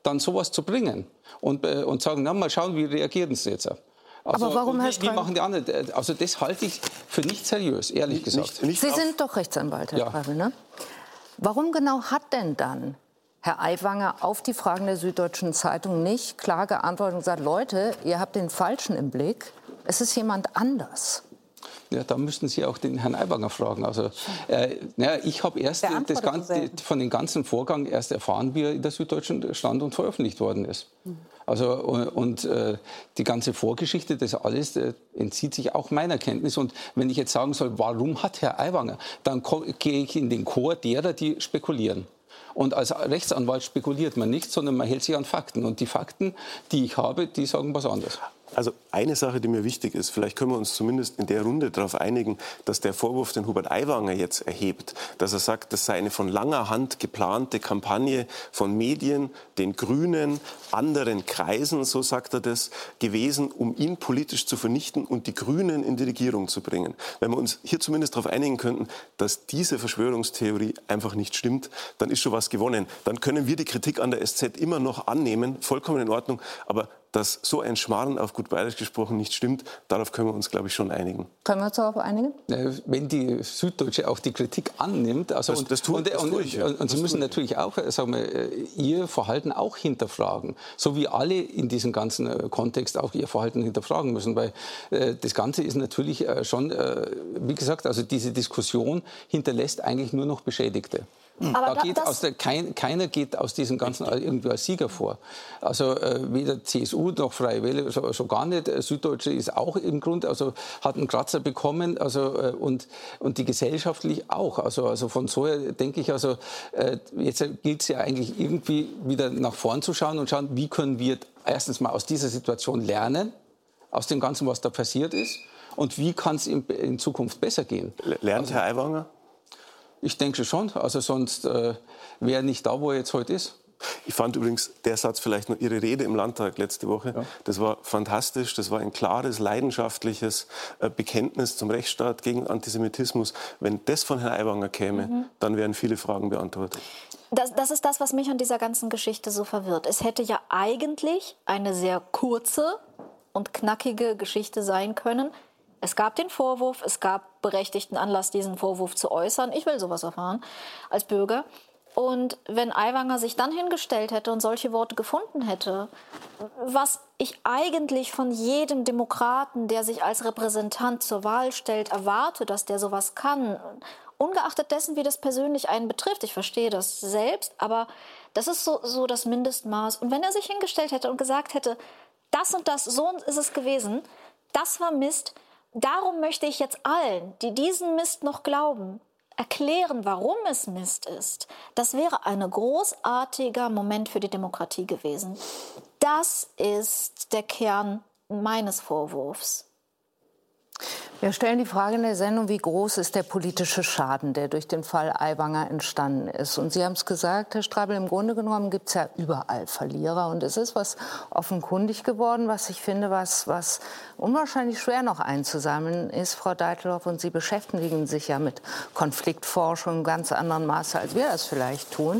dann sowas zu bringen und sagen, na, mal schauen, wie reagieren Sie jetzt. Also, aber warum, Herr Streibel? Wie machen die anderen? Also das halte ich für nicht seriös, ehrlich gesagt. Sie sind doch Rechtsanwalt, Herr Streibel, ne? Warum genau hat denn dann Herr Aiwanger auf die Fragen der Süddeutschen Zeitung nicht klar geantwortet und gesagt, Leute, ihr habt den Falschen im Blick, es ist jemand anders? Ja, da müssten Sie auch den Herrn Aiwanger fragen. Also, ich habe erst von dem ganzen Vorgang erst erfahren, wie er in der Süddeutschen stand und veröffentlicht worden ist. Also, und die ganze Vorgeschichte, das alles entzieht sich auch meiner Kenntnis. Und wenn ich jetzt sagen soll, warum hat Herr Aiwanger, dann gehe ich in den Chor derer, die spekulieren. Und als Rechtsanwalt spekuliert man nicht, sondern man hält sich an Fakten. Und die Fakten, die ich habe, die sagen was anderes. Also eine Sache, die mir wichtig ist, vielleicht können wir uns zumindest in der Runde darauf einigen, dass der Vorwurf, den Hubert Aiwanger jetzt erhebt, dass er sagt, das sei eine von langer Hand geplante Kampagne von Medien, den Grünen, anderen Kreisen, so sagt er das, gewesen, um ihn politisch zu vernichten und die Grünen in die Regierung zu bringen. Wenn wir uns hier zumindest darauf einigen könnten, dass diese Verschwörungstheorie einfach nicht stimmt, dann ist schon was gewonnen. Dann können wir die Kritik an der SZ immer noch annehmen, vollkommen in Ordnung, aber dass so ein Schmarrn, auf gut bayerisch gesprochen, nicht stimmt, darauf können wir uns, glaube ich, schon einigen. Können wir uns darauf einigen? Wenn die Süddeutsche auch die Kritik annimmt, also das tue ich. Und Sie müssen natürlich auch, sagen wir, Ihr Verhalten auch hinterfragen, so wie alle in diesem ganzen Kontext auch Ihr Verhalten hinterfragen müssen, weil das Ganze ist natürlich schon, wie gesagt, also diese Diskussion hinterlässt eigentlich nur noch Beschädigte. Aber keiner geht aus diesem Ganzen irgendwie als Sieger vor. Also weder CSU noch Freie Wähler, schon gar nicht. Süddeutsche ist auch im Grunde, also hat einen Kratzer bekommen, also und die gesellschaftlich auch. Also von so her denke ich, also jetzt gilt es ja eigentlich irgendwie wieder nach vorn zu schauen und schauen, wie können wir erstens mal aus dieser Situation lernen, aus dem Ganzen, was da passiert ist, und wie kann es in Zukunft besser gehen. Lernt Herr Aiwanger? Ich denke schon. Also sonst wäre er nicht da, wo er jetzt heute ist. Ich fand übrigens, der Satz vielleicht noch, Ihre Rede im Landtag letzte Woche, das war fantastisch. Das war ein klares, leidenschaftliches Bekenntnis zum Rechtsstaat gegen Antisemitismus. Wenn das von Herrn Aiwanger käme, dann wären viele Fragen beantwortet. Das ist das, was mich an dieser ganzen Geschichte so verwirrt. Es hätte ja eigentlich eine sehr kurze und knackige Geschichte sein können. Es gab den Vorwurf, es gab berechtigten Anlass, diesen Vorwurf zu äußern. Ich will sowas erfahren als Bürger. Und wenn Aiwanger sich dann hingestellt hätte und solche Worte gefunden hätte, was ich eigentlich von jedem Demokraten, der sich als Repräsentant zur Wahl stellt, erwarte, dass der sowas kann, ungeachtet dessen, wie das persönlich einen betrifft. Ich verstehe das selbst, aber das ist so das Mindestmaß. Und wenn er sich hingestellt hätte und gesagt hätte, das und das, so ist es gewesen, das war Mist, darum möchte ich jetzt allen, die diesen Mist noch glauben, erklären, warum es Mist ist. Das wäre ein großartiger Moment für die Demokratie gewesen. Das ist der Kern meines Vorwurfs. Wir stellen die Frage in der Sendung, wie groß ist der politische Schaden, der durch den Fall Aiwanger entstanden ist. Und Sie haben es gesagt, Herr Streibel, im Grunde genommen gibt es ja überall Verlierer. Und es ist was offenkundig geworden, was ich finde, was unwahrscheinlich schwer noch einzusammeln ist, Frau Deitelhoff. Und Sie beschäftigen sich ja mit Konfliktforschung in ganz anderem Maße, als wir das vielleicht tun.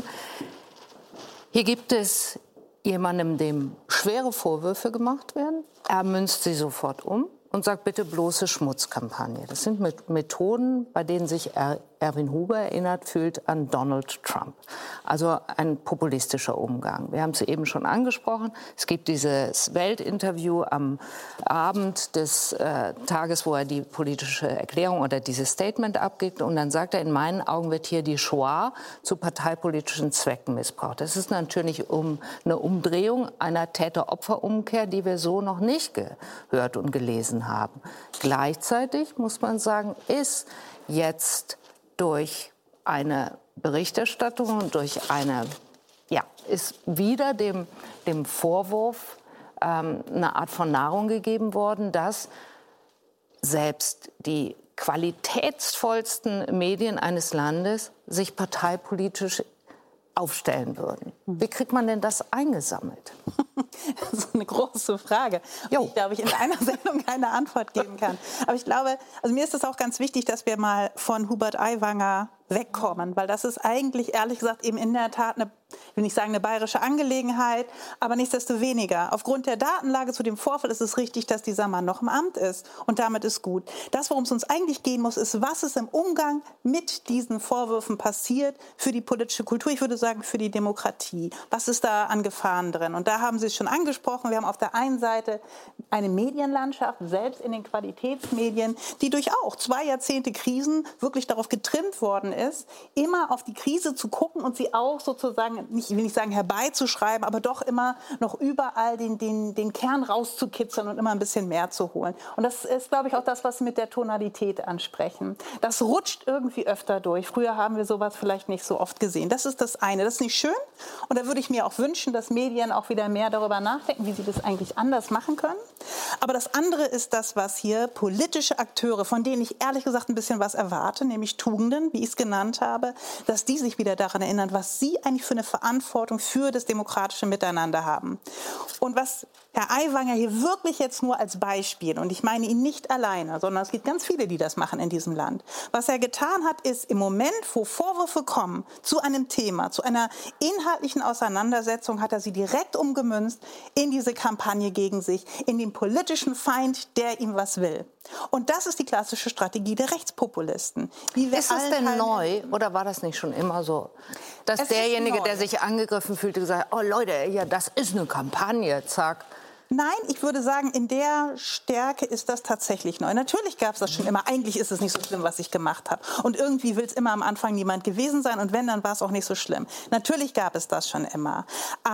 Hier gibt es jemandem, dem schwere Vorwürfe gemacht werden. Er münzt sie sofort um und sagt, bitte bloße Schmutzkampagne. Das sind Methoden, bei denen sich Erwin Huber erinnert fühlt an Donald Trump. Also ein populistischer Umgang. Wir haben es eben schon angesprochen. Es gibt dieses Weltinterview am Abend des Tages, wo er die politische Erklärung oder dieses Statement abgibt. Und dann sagt er, in meinen Augen wird hier die Shoah zu parteipolitischen Zwecken missbraucht. Das ist natürlich eine Umdrehung einer Täter-Opfer-Umkehr, die wir so noch nicht gehört und gelesen haben. Gleichzeitig, muss man sagen, ist jetzt durch eine Berichterstattung und durch eine, ist wieder dem Vorwurf eine Art von Nahrung gegeben worden, dass selbst die qualitätsvollsten Medien eines Landes sich parteipolitisch aufstellen würden. Wie kriegt man denn das eingesammelt? Das ist eine große Frage, auf die, glaube ich, in einer Sendung keine Antwort geben kann. Aber ich glaube, also mir ist es auch ganz wichtig, dass wir mal von Hubert Aiwanger wegkommen, weil das ist eigentlich, ehrlich gesagt, eben in der Tat eine Ich will nicht sagen eine bayerische Angelegenheit, aber nichtsdestoweniger. Aufgrund der Datenlage zu dem Vorfall ist es richtig, dass dieser Mann noch im Amt ist. Und damit ist gut. Das, worum es uns eigentlich gehen muss, ist, was ist im Umgang mit diesen Vorwürfen passiert für die politische Kultur, ich würde sagen für die Demokratie. Was ist da an Gefahren drin? Und da haben Sie es schon angesprochen. Wir haben auf der einen Seite eine Medienlandschaft, selbst in den Qualitätsmedien, die durch auch 2 Jahrzehnte Krisen wirklich darauf getrimmt worden ist, immer auf die Krise zu gucken und sie auch sozusagen, ich will nicht sagen herbeizuschreiben, aber doch immer noch überall den Kern rauszukitzeln und immer ein bisschen mehr zu holen. Und das ist, glaube ich, auch das, was Sie mit der Tonalität ansprechen. Das rutscht irgendwie öfter durch. Früher haben wir sowas vielleicht nicht so oft gesehen. Das ist das eine. Das ist nicht schön. Und da würde ich mir auch wünschen, dass Medien auch wieder mehr darüber nachdenken, wie sie das eigentlich anders machen können. Aber das andere ist das, was hier politische Akteure, von denen ich ehrlich gesagt ein bisschen was erwarte, nämlich Tugenden, wie ich es genannt habe, dass die sich wieder daran erinnern, was sie eigentlich für eine Verantwortung für das demokratische Miteinander haben. Und was Herr Aiwanger hier wirklich jetzt nur als Beispiel, und ich meine ihn nicht alleine, sondern es gibt ganz viele, die das machen in diesem Land. Was er getan hat, ist im Moment, wo Vorwürfe kommen zu einem Thema, zu einer inhaltlichen Auseinandersetzung, hat er sie direkt umgemünzt in diese Kampagne gegen sich, in den politischen Feind, der ihm was will. Und das ist die klassische Strategie der Rechtspopulisten. Ist es denn neu oder war das nicht schon immer so? Dass derjenige, der sich angegriffen fühlte, gesagt hat, oh Leute, ja, das ist eine Kampagne, zack. Nein, ich würde sagen, in der Stärke ist das tatsächlich neu. Natürlich gab es das schon immer. Eigentlich ist es nicht so schlimm, was ich gemacht habe. Und irgendwie will es immer am Anfang niemand gewesen sein. Und wenn, dann war es auch nicht so schlimm. Natürlich gab es das schon immer.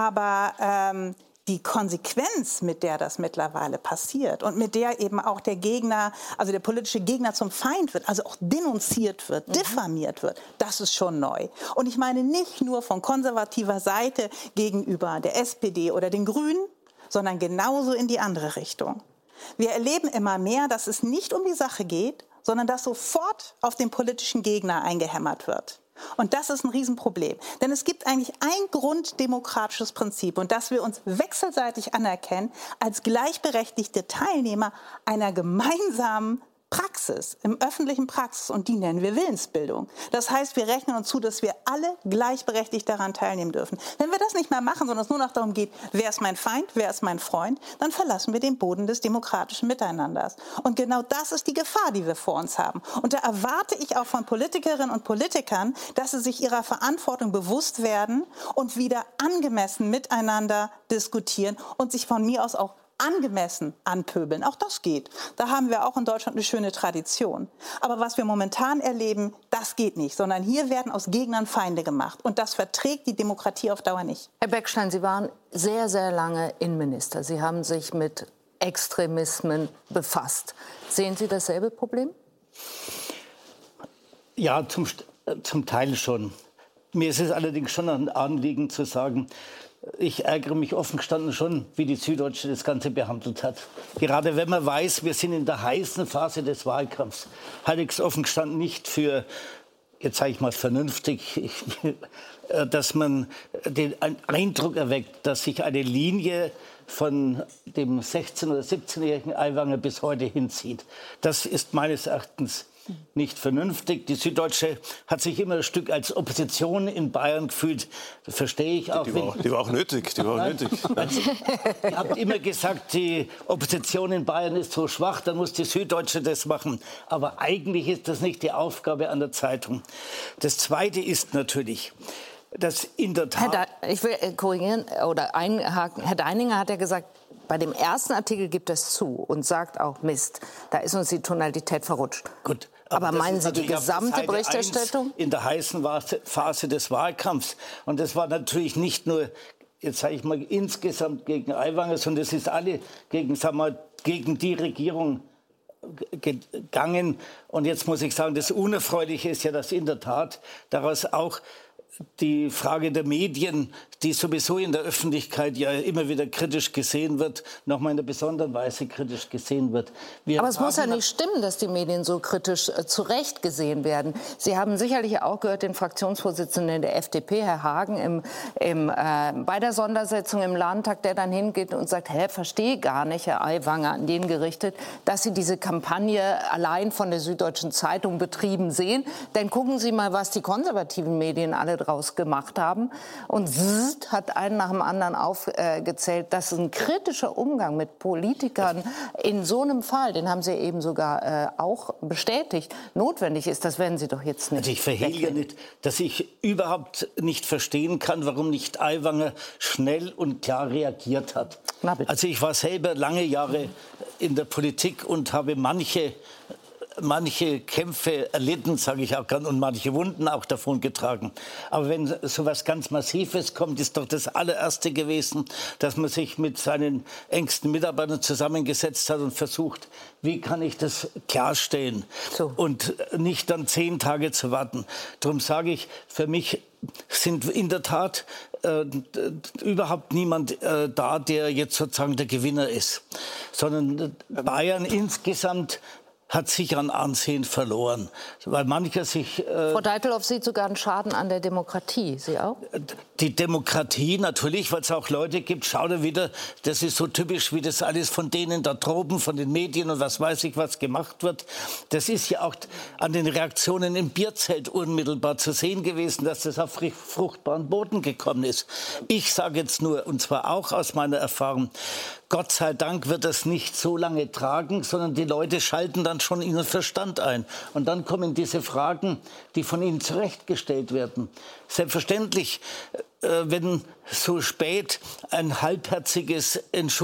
Aber die Konsequenz, mit der das mittlerweile passiert und mit der eben auch der Gegner, also der politische Gegner zum Feind wird, also auch denunziert wird, diffamiert wird, das ist schon neu. Und ich meine nicht nur von konservativer Seite gegenüber der SPD oder den Grünen, sondern genauso in die andere Richtung. Wir erleben immer mehr, dass es nicht um die Sache geht, sondern dass sofort auf den politischen Gegner eingehämmert wird. Und das ist ein Riesenproblem. Denn es gibt eigentlich ein grunddemokratisches Prinzip, und dass wir uns wechselseitig anerkennen als gleichberechtigte Teilnehmer einer gemeinsamen Praxis, im öffentlichen Praxis, und die nennen wir Willensbildung. Das heißt, wir rechnen uns zu, dass wir alle gleichberechtigt daran teilnehmen dürfen. Wenn wir das nicht mehr machen, sondern es nur noch darum geht, wer ist mein Feind, wer ist mein Freund, dann verlassen wir den Boden des demokratischen Miteinanders. Und genau das ist die Gefahr, die wir vor uns haben. Und da erwarte ich auch von Politikerinnen und Politikern, dass sie sich ihrer Verantwortung bewusst werden und wieder angemessen miteinander diskutieren und sich von mir aus auch angemessen anpöbeln. Auch das geht. Da haben wir auch in Deutschland eine schöne Tradition. Aber was wir momentan erleben, das geht nicht, sondern hier werden aus Gegnern Feinde gemacht. Und das verträgt die Demokratie auf Dauer nicht. Herr Beckstein, Sie waren sehr, sehr lange Innenminister. Sie haben sich mit Extremismen befasst. Sehen Sie dasselbe Problem? Ja, zum Teil schon. Mir ist es allerdings schon ein Anliegen zu sagen, ich ärgere mich offen gestanden schon, wie die Süddeutsche das Ganze behandelt hat. Gerade wenn man weiß, wir sind in der heißen Phase des Wahlkampfs, halte ich es offen gestanden nicht für, jetzt sage ich mal vernünftig, dass man den Eindruck erweckt, dass sich eine Linie von dem 16- oder 17-jährigen Aiwanger bis heute hinzieht. Das ist meines Erachtens nicht vernünftig. Die Süddeutsche hat sich immer ein Stück als Opposition in Bayern gefühlt. Das verstehe ich auch. Die war auch nötig. Ihr habt immer gesagt, die Opposition in Bayern ist so schwach, dann muss die Süddeutsche das machen. Aber eigentlich ist das nicht die Aufgabe an der Zeitung. Das Zweite ist natürlich, dass in der Tat... Ich will korrigieren oder einhaken. Herr Deininger hat ja gesagt, bei dem ersten Artikel gibt es zu und sagt auch, Mist, da ist uns die Tonalität verrutscht. Gut. Aber meinen Sie die gesamte Berichterstattung? In der heißen Phase des Wahlkampfs. Und das war natürlich nicht nur, jetzt sage ich mal, insgesamt gegen Aiwanger, sondern es ist alle gegen die Regierung gegangen. Und jetzt muss ich sagen, das Unerfreuliche ist ja, dass in der Tat daraus auch die Frage der Medien die sowieso in der Öffentlichkeit ja immer wieder kritisch gesehen wird, noch mal in einer besonderen Weise kritisch gesehen wird. Aber es muss ja nicht stimmen, dass die Medien so kritisch zu Recht gesehen werden. Sie haben sicherlich auch gehört, den Fraktionsvorsitzenden der FDP, Herr Hagen, bei der Sondersitzung im Landtag, der dann hingeht und sagt, verstehe gar nicht, Herr Aiwanger, an den gerichtet, dass Sie diese Kampagne allein von der Süddeutschen Zeitung betrieben sehen. Denn gucken Sie mal, was die konservativen Medien alle draus gemacht haben. Und hat einen nach dem anderen aufgezählt, dass ein kritischer Umgang mit Politikern in so einem Fall, den haben Sie eben sogar auch bestätigt, notwendig ist. Das werden Sie doch jetzt nicht. Also ich verhehlte nicht, dass ich überhaupt nicht verstehen kann, warum nicht Aiwanger schnell und klar reagiert hat. Also ich war selber lange Jahre in der Politik und habe manche Kämpfe erlitten, sage ich auch gern, und manche Wunden auch davon getragen. Aber wenn so was ganz Massives kommt, ist doch das allererste gewesen, dass man sich mit seinen engsten Mitarbeitern zusammengesetzt hat und versucht, wie kann ich das klarstellen und nicht dann 10 Tage zu warten. Darum sage ich, für mich sind in der Tat überhaupt niemand da, der jetzt sozusagen der Gewinner ist, sondern Bayern insgesamt hat sich an Ansehen verloren, weil mancher sich... Frau Deitelhoff sieht sogar einen Schaden an der Demokratie. Sie auch? Die Demokratie natürlich, weil es auch Leute gibt, schau da wieder, das ist so typisch, wie das alles von denen da droben, von den Medien und was weiß ich, was gemacht wird. Das ist ja auch an den Reaktionen im Bierzelt unmittelbar zu sehen gewesen, dass das auf fruchtbaren Boden gekommen ist. Ich sage jetzt nur, und zwar auch aus meiner Erfahrung, Gott sei Dank wird das nicht so lange tragen, sondern die Leute schalten dann schon ihren Verstand ein. Und dann kommen diese Fragen, die von ihnen zurechtgestellt werden. Selbstverständlich, wenn so spät ein halbherziges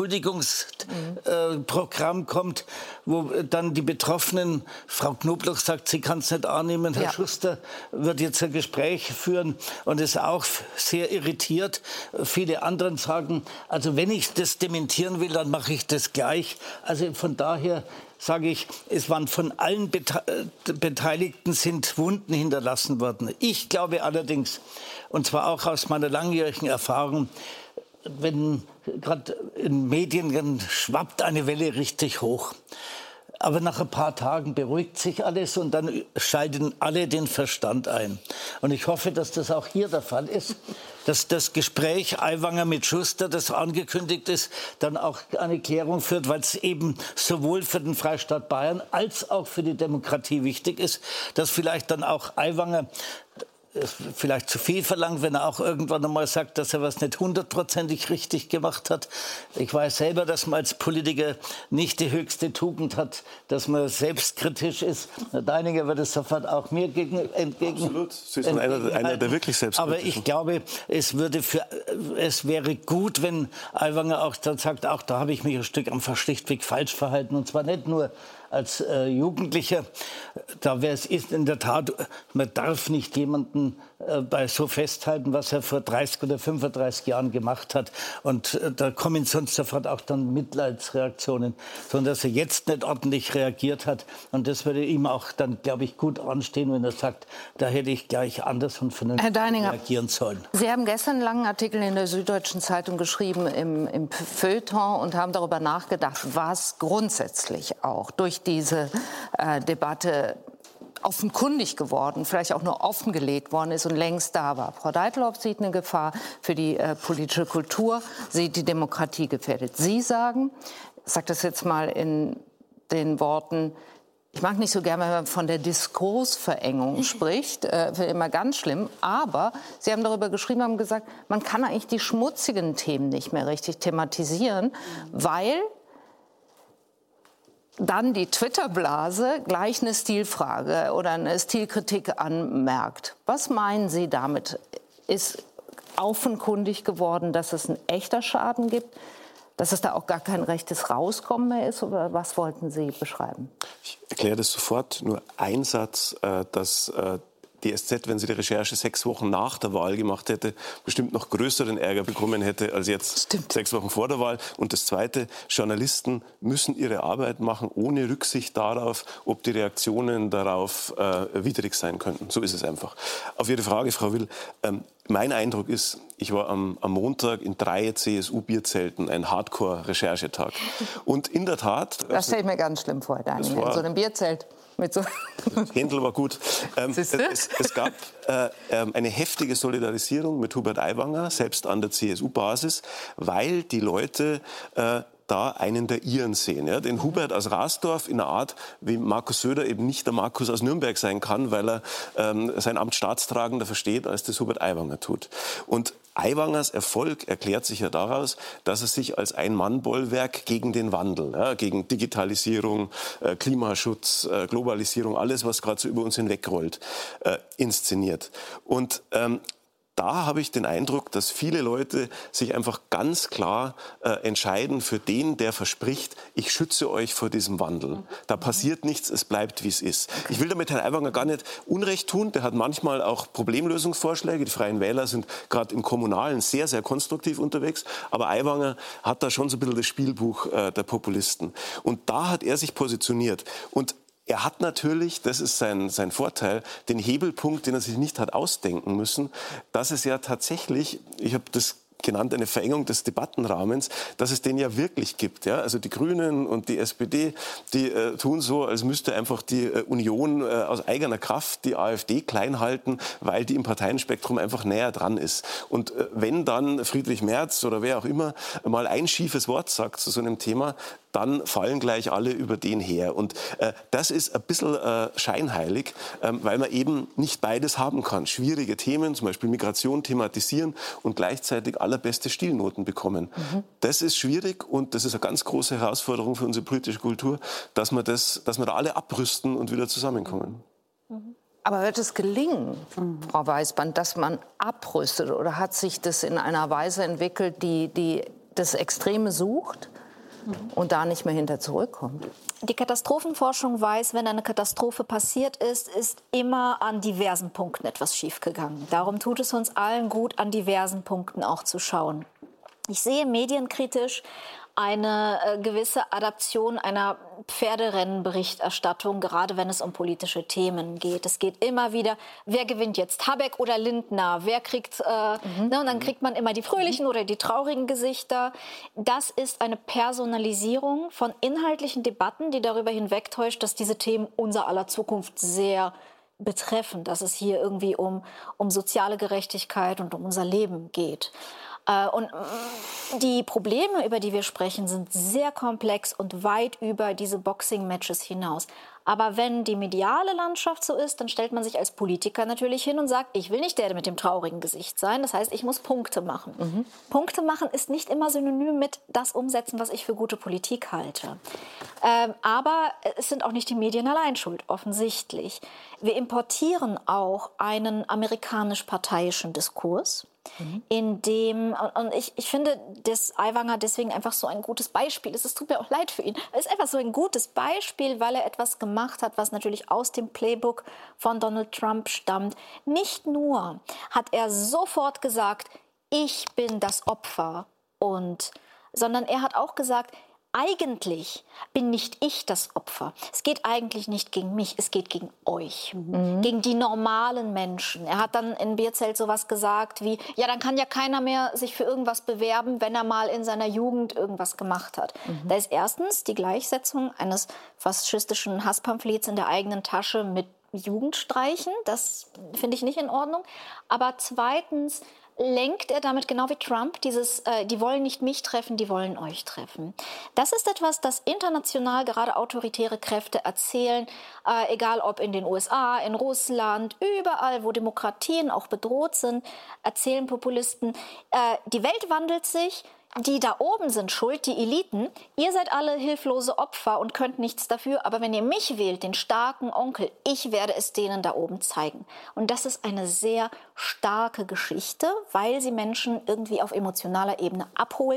Entschuldigungsprogramm kommt, wo dann die Betroffenen, Frau Knobloch sagt, sie kann es nicht annehmen, Herr Schuster wird jetzt ein Gespräch führen und ist auch sehr irritiert. Viele anderen sagen, also wenn ich das dementieren will, dann mache ich das gleich. Also von daher sage ich, es waren von allen Beteiligten sind Wunden hinterlassen worden. Ich glaube allerdings, und zwar auch aus meiner langjährigen Erfahrung, wenn gerade in Medien, dann schwappt eine Welle richtig hoch. Aber nach ein paar Tagen beruhigt sich alles und dann schalten alle den Verstand ein. Und ich hoffe, dass das auch hier der Fall ist, dass das Gespräch Aiwanger mit Schuster, das angekündigt ist, dann auch eine Klärung führt, weil es eben sowohl für den Freistaat Bayern als auch für die Demokratie wichtig ist, dass vielleicht dann auch Aiwanger vielleicht zu viel verlangt, wenn er auch irgendwann einmal sagt, dass er was nicht 100%ig richtig gemacht hat. Ich weiß selber, dass man als Politiker nicht die höchste Tugend hat, dass man selbstkritisch ist. Herr Deininger wird es sofort auch mir entgegen. Absolut. Sie sind einer der wirklich selbstkritisch. Aber ich glaube, es wäre gut, wenn Aiwanger auch dann sagt, auch da habe ich mich ein Stück einfach schlichtweg falsch verhalten. Und zwar nicht nur als Jugendlicher, da ist in der Tat, man darf nicht jemanden bei so festhalten, was er vor 30 oder 35 Jahren gemacht hat. Und da kommen sonst sofort auch dann Mitleidsreaktionen, sondern dass er jetzt nicht ordentlich reagiert hat. Und das würde ihm auch dann, glaube ich, gut anstehen, wenn er sagt, da hätte ich gleich anders und vernünftig reagieren sollen. Sie haben gestern einen langen Artikel in der Süddeutschen Zeitung geschrieben, im Feuilleton, und haben darüber nachgedacht, was grundsätzlich auch durch diese Debatte offenkundig geworden, vielleicht auch nur offengelegt worden ist und längst da war. Frau Deitelhoff sieht eine Gefahr für die politische Kultur, sieht die Demokratie gefährdet. Sie sagen, ich sage das jetzt mal in den Worten, ich mag nicht so gerne, wenn man von der Diskursverengung spricht, finde immer ganz schlimm, aber Sie haben darüber geschrieben, haben gesagt, man kann eigentlich die schmutzigen Themen nicht mehr richtig thematisieren, weil dann die Twitter-Blase gleich eine Stilfrage oder eine Stilkritik anmerkt. Was meinen Sie damit? Ist offenkundig geworden, dass es ein echter Schaden gibt, dass es da auch gar kein rechtes Rauskommen mehr ist? Oder was wollten Sie beschreiben? Ich erkläre das sofort. Nur ein Satz, dass die SZ, wenn sie die Recherche 6 Wochen nach der Wahl gemacht hätte, bestimmt noch größeren Ärger bekommen hätte als jetzt 6 Wochen vor der Wahl. Und das Zweite, Journalisten müssen ihre Arbeit machen, ohne Rücksicht darauf, ob die Reaktionen darauf widrig sein könnten. So ist es einfach. Auf Ihre Frage, Frau Will, mein Eindruck ist, ich war am Montag in 3 CSU-Bierzelten, ein Hardcore-Recherchetag. Und in der Tat... Das stelle ich mir ganz schlimm vor, Daniel, in so einem Bierzelt. Mit so Händel war gut. Es gab eine heftige Solidarisierung mit Hubert Aiwanger, selbst an der CSU-Basis, weil die Leute da einen der ihren sehen. Ja? Den Hubert aus Rasdorf in einer Art, wie Markus Söder eben nicht der Markus aus Nürnberg sein kann, weil er sein Amt staatstragender versteht, als das Hubert Aiwanger tut. Und Aiwangers Erfolg erklärt sich ja daraus, dass er sich als Ein-Mann-Bollwerk gegen den Wandel, ja, gegen Digitalisierung, Klimaschutz, Globalisierung, alles, was gerade so über uns hinwegrollt, inszeniert. Und da habe ich den Eindruck, dass viele Leute sich einfach ganz klar entscheiden für den, der verspricht, ich schütze euch vor diesem Wandel. Da passiert nichts, es bleibt, wie es ist. Ich will damit Herrn Aiwanger gar nicht Unrecht tun. Der hat manchmal auch Problemlösungsvorschläge. Die Freien Wähler sind gerade im Kommunalen sehr, sehr konstruktiv unterwegs. Aber Aiwanger hat da schon so ein bisschen das Spielbuch der Populisten. Und da hat er sich positioniert. Und er hat natürlich, das ist sein Vorteil, den Hebelpunkt, den er sich nicht hat ausdenken müssen, dass es ja tatsächlich, ich habe das genannt, eine Verengung des Debattenrahmens, dass es den ja wirklich gibt. Ja? Also die Grünen und die SPD, die tun so, als müsste einfach die Union aus eigener Kraft die AfD klein halten, weil die im Parteienspektrum einfach näher dran ist. Und wenn dann Friedrich Merz oder wer auch immer mal ein schiefes Wort sagt zu so einem Thema, dann fallen gleich alle über den her. Und das ist ein bisschen scheinheilig, weil man eben nicht beides haben kann. Schwierige Themen, zum Beispiel Migration, thematisieren und gleichzeitig allerbeste Stilnoten bekommen. Das ist schwierig und das ist eine ganz große Herausforderung für unsere politische Kultur, dass wir da alle abrüsten und wieder zusammenkommen. Aber wird es gelingen, Frau Weisband, dass man abrüstet? Oder hat sich das in einer Weise entwickelt, die das Extreme sucht und da nicht mehr hinter zurückkommt? Die Katastrophenforschung weiß, wenn eine Katastrophe passiert ist immer an diversen Punkten etwas schiefgegangen. Darum tut es uns allen gut, an diversen Punkten auch zu schauen. Ich sehe medienkritisch eine gewisse Adaption einer Pferderennenberichterstattung, gerade wenn es um politische Themen geht. Es geht immer wieder, wer gewinnt jetzt, Habeck oder Lindner? Wer kriegt, und dann kriegt man immer die fröhlichen oder die traurigen Gesichter. Das ist eine Personalisierung von inhaltlichen Debatten, die darüber hinwegtäuscht, dass diese Themen unser aller Zukunft sehr betreffen, dass es hier irgendwie um soziale Gerechtigkeit und um unser Leben geht. Und die Probleme, über die wir sprechen, sind sehr komplex und weit über diese Boxing-Matches hinaus. Aber wenn die mediale Landschaft so ist, dann stellt man sich als Politiker natürlich hin und sagt, ich will nicht der mit dem traurigen Gesicht sein. Das heißt, ich muss Punkte machen. Punkte machen ist nicht immer synonym mit das umsetzen, was ich für gute Politik halte. Aber es sind auch nicht die Medien allein schuld, offensichtlich. Wir importieren auch einen amerikanisch-parteiischen Diskurs, in dem, und ich finde, dass Aiwanger deswegen einfach so ein gutes Beispiel ist. Es tut mir auch leid für ihn. Er ist einfach so ein gutes Beispiel, weil er etwas gemacht hat, was natürlich aus dem Playbook von Donald Trump stammt. Nicht nur hat er sofort gesagt, ich bin das Opfer, sondern er hat auch gesagt, eigentlich bin nicht ich das Opfer. Es geht eigentlich nicht gegen mich, es geht gegen euch, gegen die normalen Menschen. Er hat dann in Bierzelt sowas gesagt wie, ja, dann kann ja keiner mehr sich für irgendwas bewerben, wenn er mal in seiner Jugend irgendwas gemacht hat. Da ist erstens die Gleichsetzung eines faschistischen Hasspamphlets in der eigenen Tasche mit Jugendstreichen. Das finde ich nicht in Ordnung. Aber zweitens lenkt er damit genau wie Trump die wollen nicht mich treffen, die wollen euch treffen. Das ist etwas, das international gerade autoritäre Kräfte erzählen, egal ob in den USA, in Russland, überall, wo Demokratien auch bedroht sind, erzählen Populisten, die Welt wandelt sich, die da oben sind schuld, die Eliten. Ihr seid alle hilflose Opfer und könnt nichts dafür. Aber wenn ihr mich wählt, den starken Onkel, ich werde es denen da oben zeigen. Und das ist eine sehr starke Geschichte, weil sie Menschen irgendwie auf emotionaler Ebene abholt,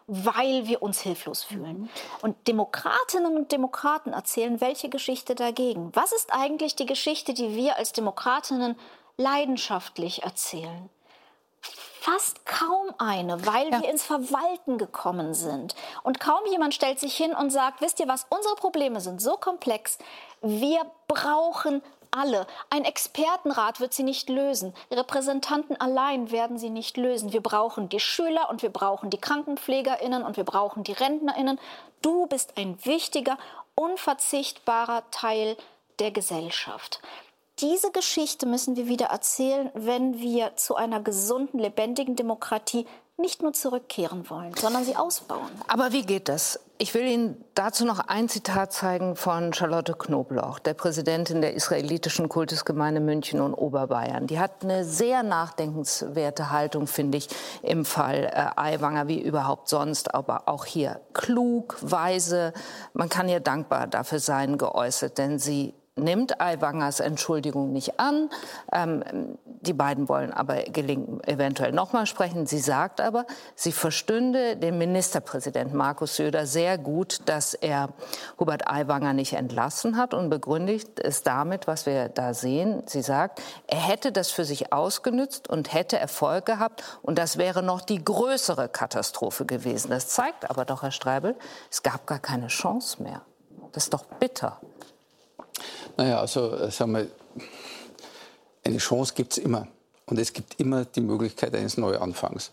weil wir uns hilflos fühlen. Und Demokratinnen und Demokraten erzählen welche Geschichte dagegen? Was ist eigentlich die Geschichte, die wir als Demokratinnen leidenschaftlich erzählen? Fast kaum eine, weil wir ins Verwalten gekommen sind. Und kaum jemand stellt sich hin und sagt, wisst ihr was, unsere Probleme sind so komplex, wir brauchen alle. Ein Expertenrat wird sie nicht lösen. Repräsentanten allein werden sie nicht lösen. Wir brauchen die Schüler und wir brauchen die KrankenpflegerInnen und wir brauchen die RentnerInnen. Du bist ein wichtiger, unverzichtbarer Teil der Gesellschaft. Diese Geschichte müssen wir wieder erzählen, wenn wir zu einer gesunden, lebendigen Demokratie nicht nur zurückkehren wollen, sondern sie ausbauen. Aber wie geht das? Ich will Ihnen dazu noch ein Zitat zeigen von Charlotte Knobloch, der Präsidentin der israelitischen Kultusgemeinde München und Oberbayern. Die hat eine sehr nachdenkenswerte Haltung, finde ich, im Fall Aiwanger wie überhaupt sonst, aber auch hier klug, weise, man kann ihr dankbar dafür sein, geäußert, denn sie nimmt Aiwangers Entschuldigung nicht an. Die beiden wollen aber eventuell noch mal sprechen. Sie sagt aber, sie verstünde dem Ministerpräsidenten Markus Söder sehr gut, dass er Hubert Aiwanger nicht entlassen hat und begründet es damit, was wir da sehen. Sie sagt, er hätte das für sich ausgenützt und hätte Erfolg gehabt und das wäre noch die größere Katastrophe gewesen. Das zeigt aber doch, Herr Streibel, es gab gar keine Chance mehr. Das ist doch bitter. Naja, also sagen wir, eine Chance gibt es immer. Und es gibt immer die Möglichkeit eines Neuanfangs.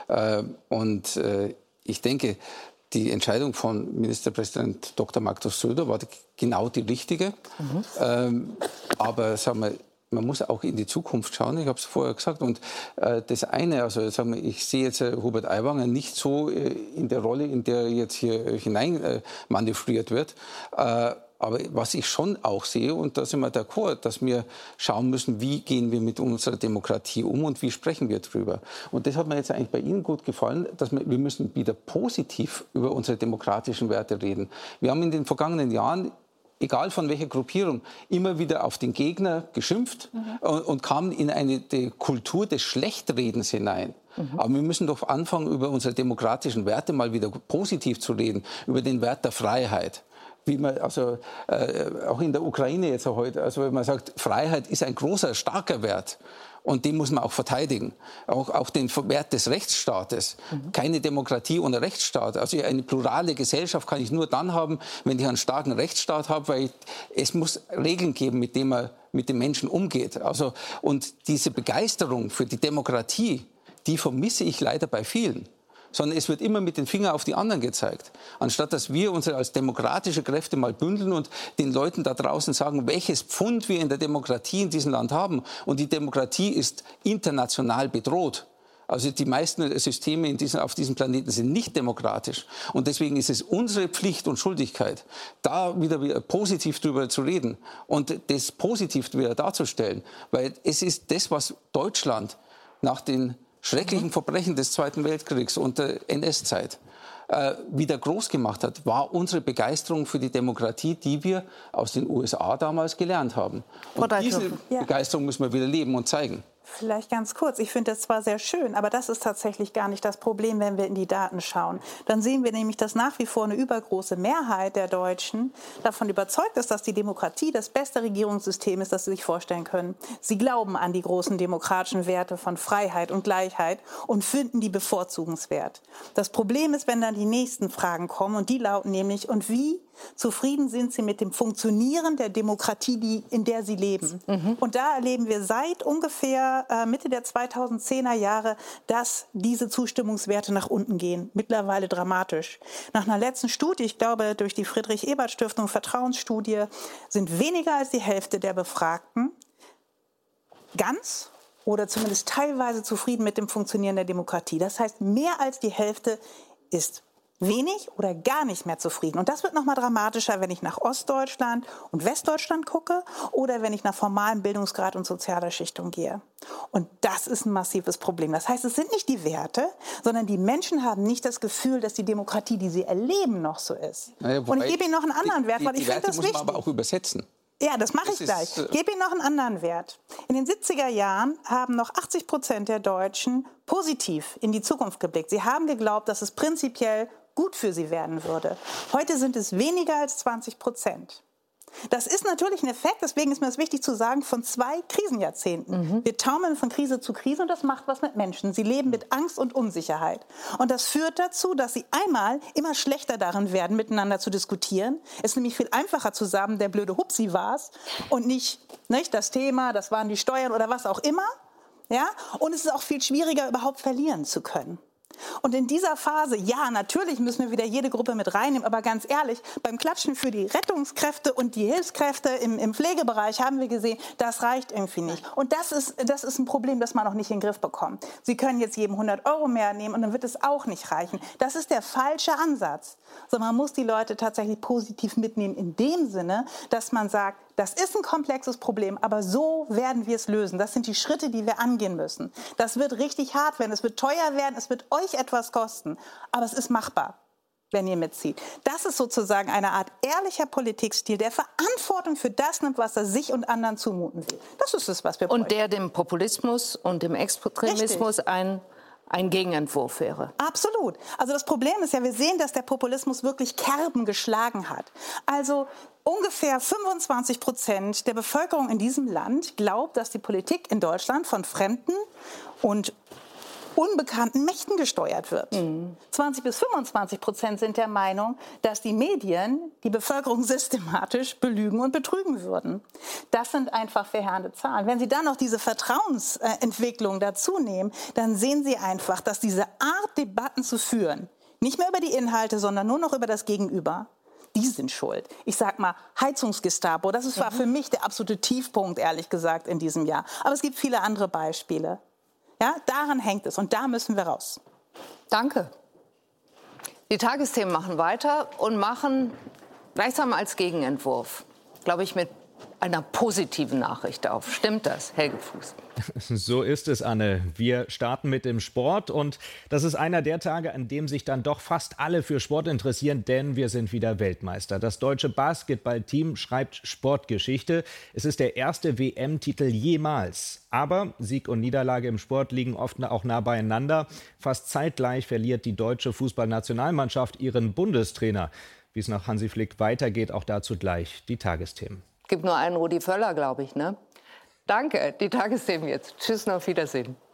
Ich denke, die Entscheidung von Ministerpräsident Dr. Markus Söder war genau die richtige. Aber sagen wir, man muss auch in die Zukunft schauen, ich habe es vorher gesagt. Und das eine, also sagen wir, ich sehe jetzt Hubert Aiwanger nicht so in der Rolle, in der jetzt hier hinein manövriert wird. Aber was ich schon auch sehe, und da sind wir d'accord, dass wir schauen müssen, wie gehen wir mit unserer Demokratie um und wie sprechen wir drüber. Und das hat mir jetzt eigentlich bei Ihnen gut gefallen, dass wir müssen wieder positiv über unsere demokratischen Werte reden. Wir haben in den vergangenen Jahren, egal von welcher Gruppierung, immer wieder auf den Gegner geschimpft und kamen in eine Kultur des Schlechtredens hinein. Aber wir müssen doch anfangen, über unsere demokratischen Werte mal wieder positiv zu reden, über den Wert der Freiheit. Wie man also auch in der Ukraine jetzt heute, also wenn man sagt, Freiheit ist ein großer, starker Wert und den muss man auch verteidigen. Auch den Wert des Rechtsstaates. Keine Demokratie ohne Rechtsstaat. Also eine plurale Gesellschaft kann ich nur dann haben, wenn ich einen starken Rechtsstaat habe, weil es muss Regeln geben, mit denen man mit den Menschen umgeht. Also, und diese Begeisterung für die Demokratie, die vermisse ich leider bei vielen. Sondern es wird immer mit den Fingern auf die anderen gezeigt. Anstatt dass wir uns als demokratische Kräfte mal bündeln und den Leuten da draußen sagen, welches Pfund wir in der Demokratie in diesem Land haben. Und die Demokratie ist international bedroht. Also die meisten Systeme auf diesem Planeten sind nicht demokratisch. Und deswegen ist es unsere Pflicht und Schuldigkeit, da wieder positiv drüber zu reden und das positiv wieder darzustellen. Weil es ist das, was Deutschland nach den schrecklichen Verbrechen des Zweiten Weltkriegs und der NS-Zeit wieder groß gemacht hat, war unsere Begeisterung für die Demokratie, die wir aus den USA damals gelernt haben. Und diese Begeisterung müssen wir wieder leben und zeigen. Vielleicht ganz kurz. Ich finde das zwar sehr schön, aber das ist tatsächlich gar nicht das Problem, wenn wir in die Daten schauen. Dann sehen wir nämlich, dass nach wie vor eine übergroße Mehrheit der Deutschen davon überzeugt ist, dass die Demokratie das beste Regierungssystem ist, das sie sich vorstellen können. Sie glauben an die großen demokratischen Werte von Freiheit und Gleichheit und finden die bevorzugenswert. Das Problem ist, wenn dann die nächsten Fragen kommen und die lauten nämlich, und wie zufrieden sind sie mit dem Funktionieren der Demokratie, in der sie leben. Und da erleben wir seit ungefähr Mitte der 2010er Jahre, dass diese Zustimmungswerte nach unten gehen. Mittlerweile dramatisch. Nach einer letzten Studie, ich glaube durch die Friedrich-Ebert-Stiftung Vertrauensstudie, sind weniger als die Hälfte der Befragten ganz oder zumindest teilweise zufrieden mit dem Funktionieren der Demokratie. Das heißt, mehr als die Hälfte ist wenig oder gar nicht mehr zufrieden. Und das wird noch mal dramatischer, wenn ich nach Ostdeutschland und Westdeutschland gucke oder wenn ich nach formalem Bildungsgrad und sozialer Schichtung gehe. Und das ist ein massives Problem. Das heißt, es sind nicht die Werte, sondern die Menschen haben nicht das Gefühl, dass die Demokratie, die sie erleben, noch so ist. Naja, und ich gebe Ihnen noch einen anderen Wert, weil ich finde das wichtig. Die Werte muss man aber auch übersetzen. Ja, das mache ich gleich. Ich gebe Ihnen noch einen anderen Wert. In den 70er Jahren haben noch 80% der Deutschen positiv in die Zukunft geblickt. Sie haben geglaubt, dass es prinzipiell gut für sie werden würde. Heute sind es weniger als 20%. Das ist natürlich ein Effekt, deswegen ist mir das wichtig zu sagen, von 2 Krisenjahrzehnten. Wir taumeln von Krise zu Krise und das macht was mit Menschen. Sie leben mit Angst und Unsicherheit. Und das führt dazu, dass sie einmal immer schlechter darin werden, miteinander zu diskutieren. Es ist nämlich viel einfacher zu sagen, der blöde Hupsi war's und nicht das Thema, das waren die Steuern oder was auch immer. Ja? Und es ist auch viel schwieriger, überhaupt verlieren zu können. Und in dieser Phase, ja, natürlich müssen wir wieder jede Gruppe mit reinnehmen, aber ganz ehrlich, beim Klatschen für die Rettungskräfte und die Hilfskräfte im Pflegebereich haben wir gesehen, das reicht irgendwie nicht. Und das ist ein Problem, das man noch nicht in den Griff bekommt. Sie können jetzt jedem 100 € mehr nehmen und dann wird es auch nicht reichen. Das ist der falsche Ansatz. Also man muss die Leute tatsächlich positiv mitnehmen in dem Sinne, dass man sagt, das ist ein komplexes Problem, aber so werden wir es lösen. Das sind die Schritte, die wir angehen müssen. Das wird richtig hart werden, es wird teuer werden, es wird euch etwas kosten. Aber es ist machbar, wenn ihr mitzieht. Das ist sozusagen eine Art ehrlicher Politikstil, der Verantwortung für das nimmt, was er sich und anderen zumuten will. Das ist es, was wir bräuchten. Und der dem Populismus und dem Extremismus ein Gegenentwurf wäre. Absolut. Also das Problem ist ja, wir sehen, dass der Populismus wirklich Kerben geschlagen hat. Also ungefähr 25% der Bevölkerung in diesem Land glaubt, dass die Politik in Deutschland von fremden und unbekannten Mächten gesteuert wird. 20-25% sind der Meinung, dass die Medien die Bevölkerung systematisch belügen und betrügen würden. Das sind einfach verheerende Zahlen. Wenn Sie dann noch diese Vertrauensentwicklung dazu nehmen, dann sehen Sie einfach, dass diese Art, Debatten zu führen, nicht mehr über die Inhalte, sondern nur noch über das Gegenüber, die sind schuld. Ich sag mal, Heizungsgestapo, das war für mich der absolute Tiefpunkt, ehrlich gesagt, in diesem Jahr. Aber es gibt viele andere Beispiele. Ja, daran hängt es und da müssen wir raus. Danke. Die Tagesthemen machen weiter und machen gleichsam als Gegenentwurf, glaube ich, mit einer positiven Nachricht auf. Stimmt das, Helge Fuß? So ist es, Anne. Wir starten mit dem Sport und das ist einer der Tage, an dem sich dann doch fast alle für Sport interessieren, denn wir sind wieder Weltmeister. Das deutsche Basketballteam schreibt Sportgeschichte. Es ist der erste WM-Titel jemals. Aber Sieg und Niederlage im Sport liegen oft auch nah beieinander. Fast zeitgleich verliert die deutsche Fußballnationalmannschaft ihren Bundestrainer. Wie es nach Hansi Flick weitergeht, auch dazu gleich die Tagesthemen. Gibt nur einen Rudi Völler, glaube ich, ne? Danke, die Tagesthemen jetzt. Tschüss, auf Wiedersehen.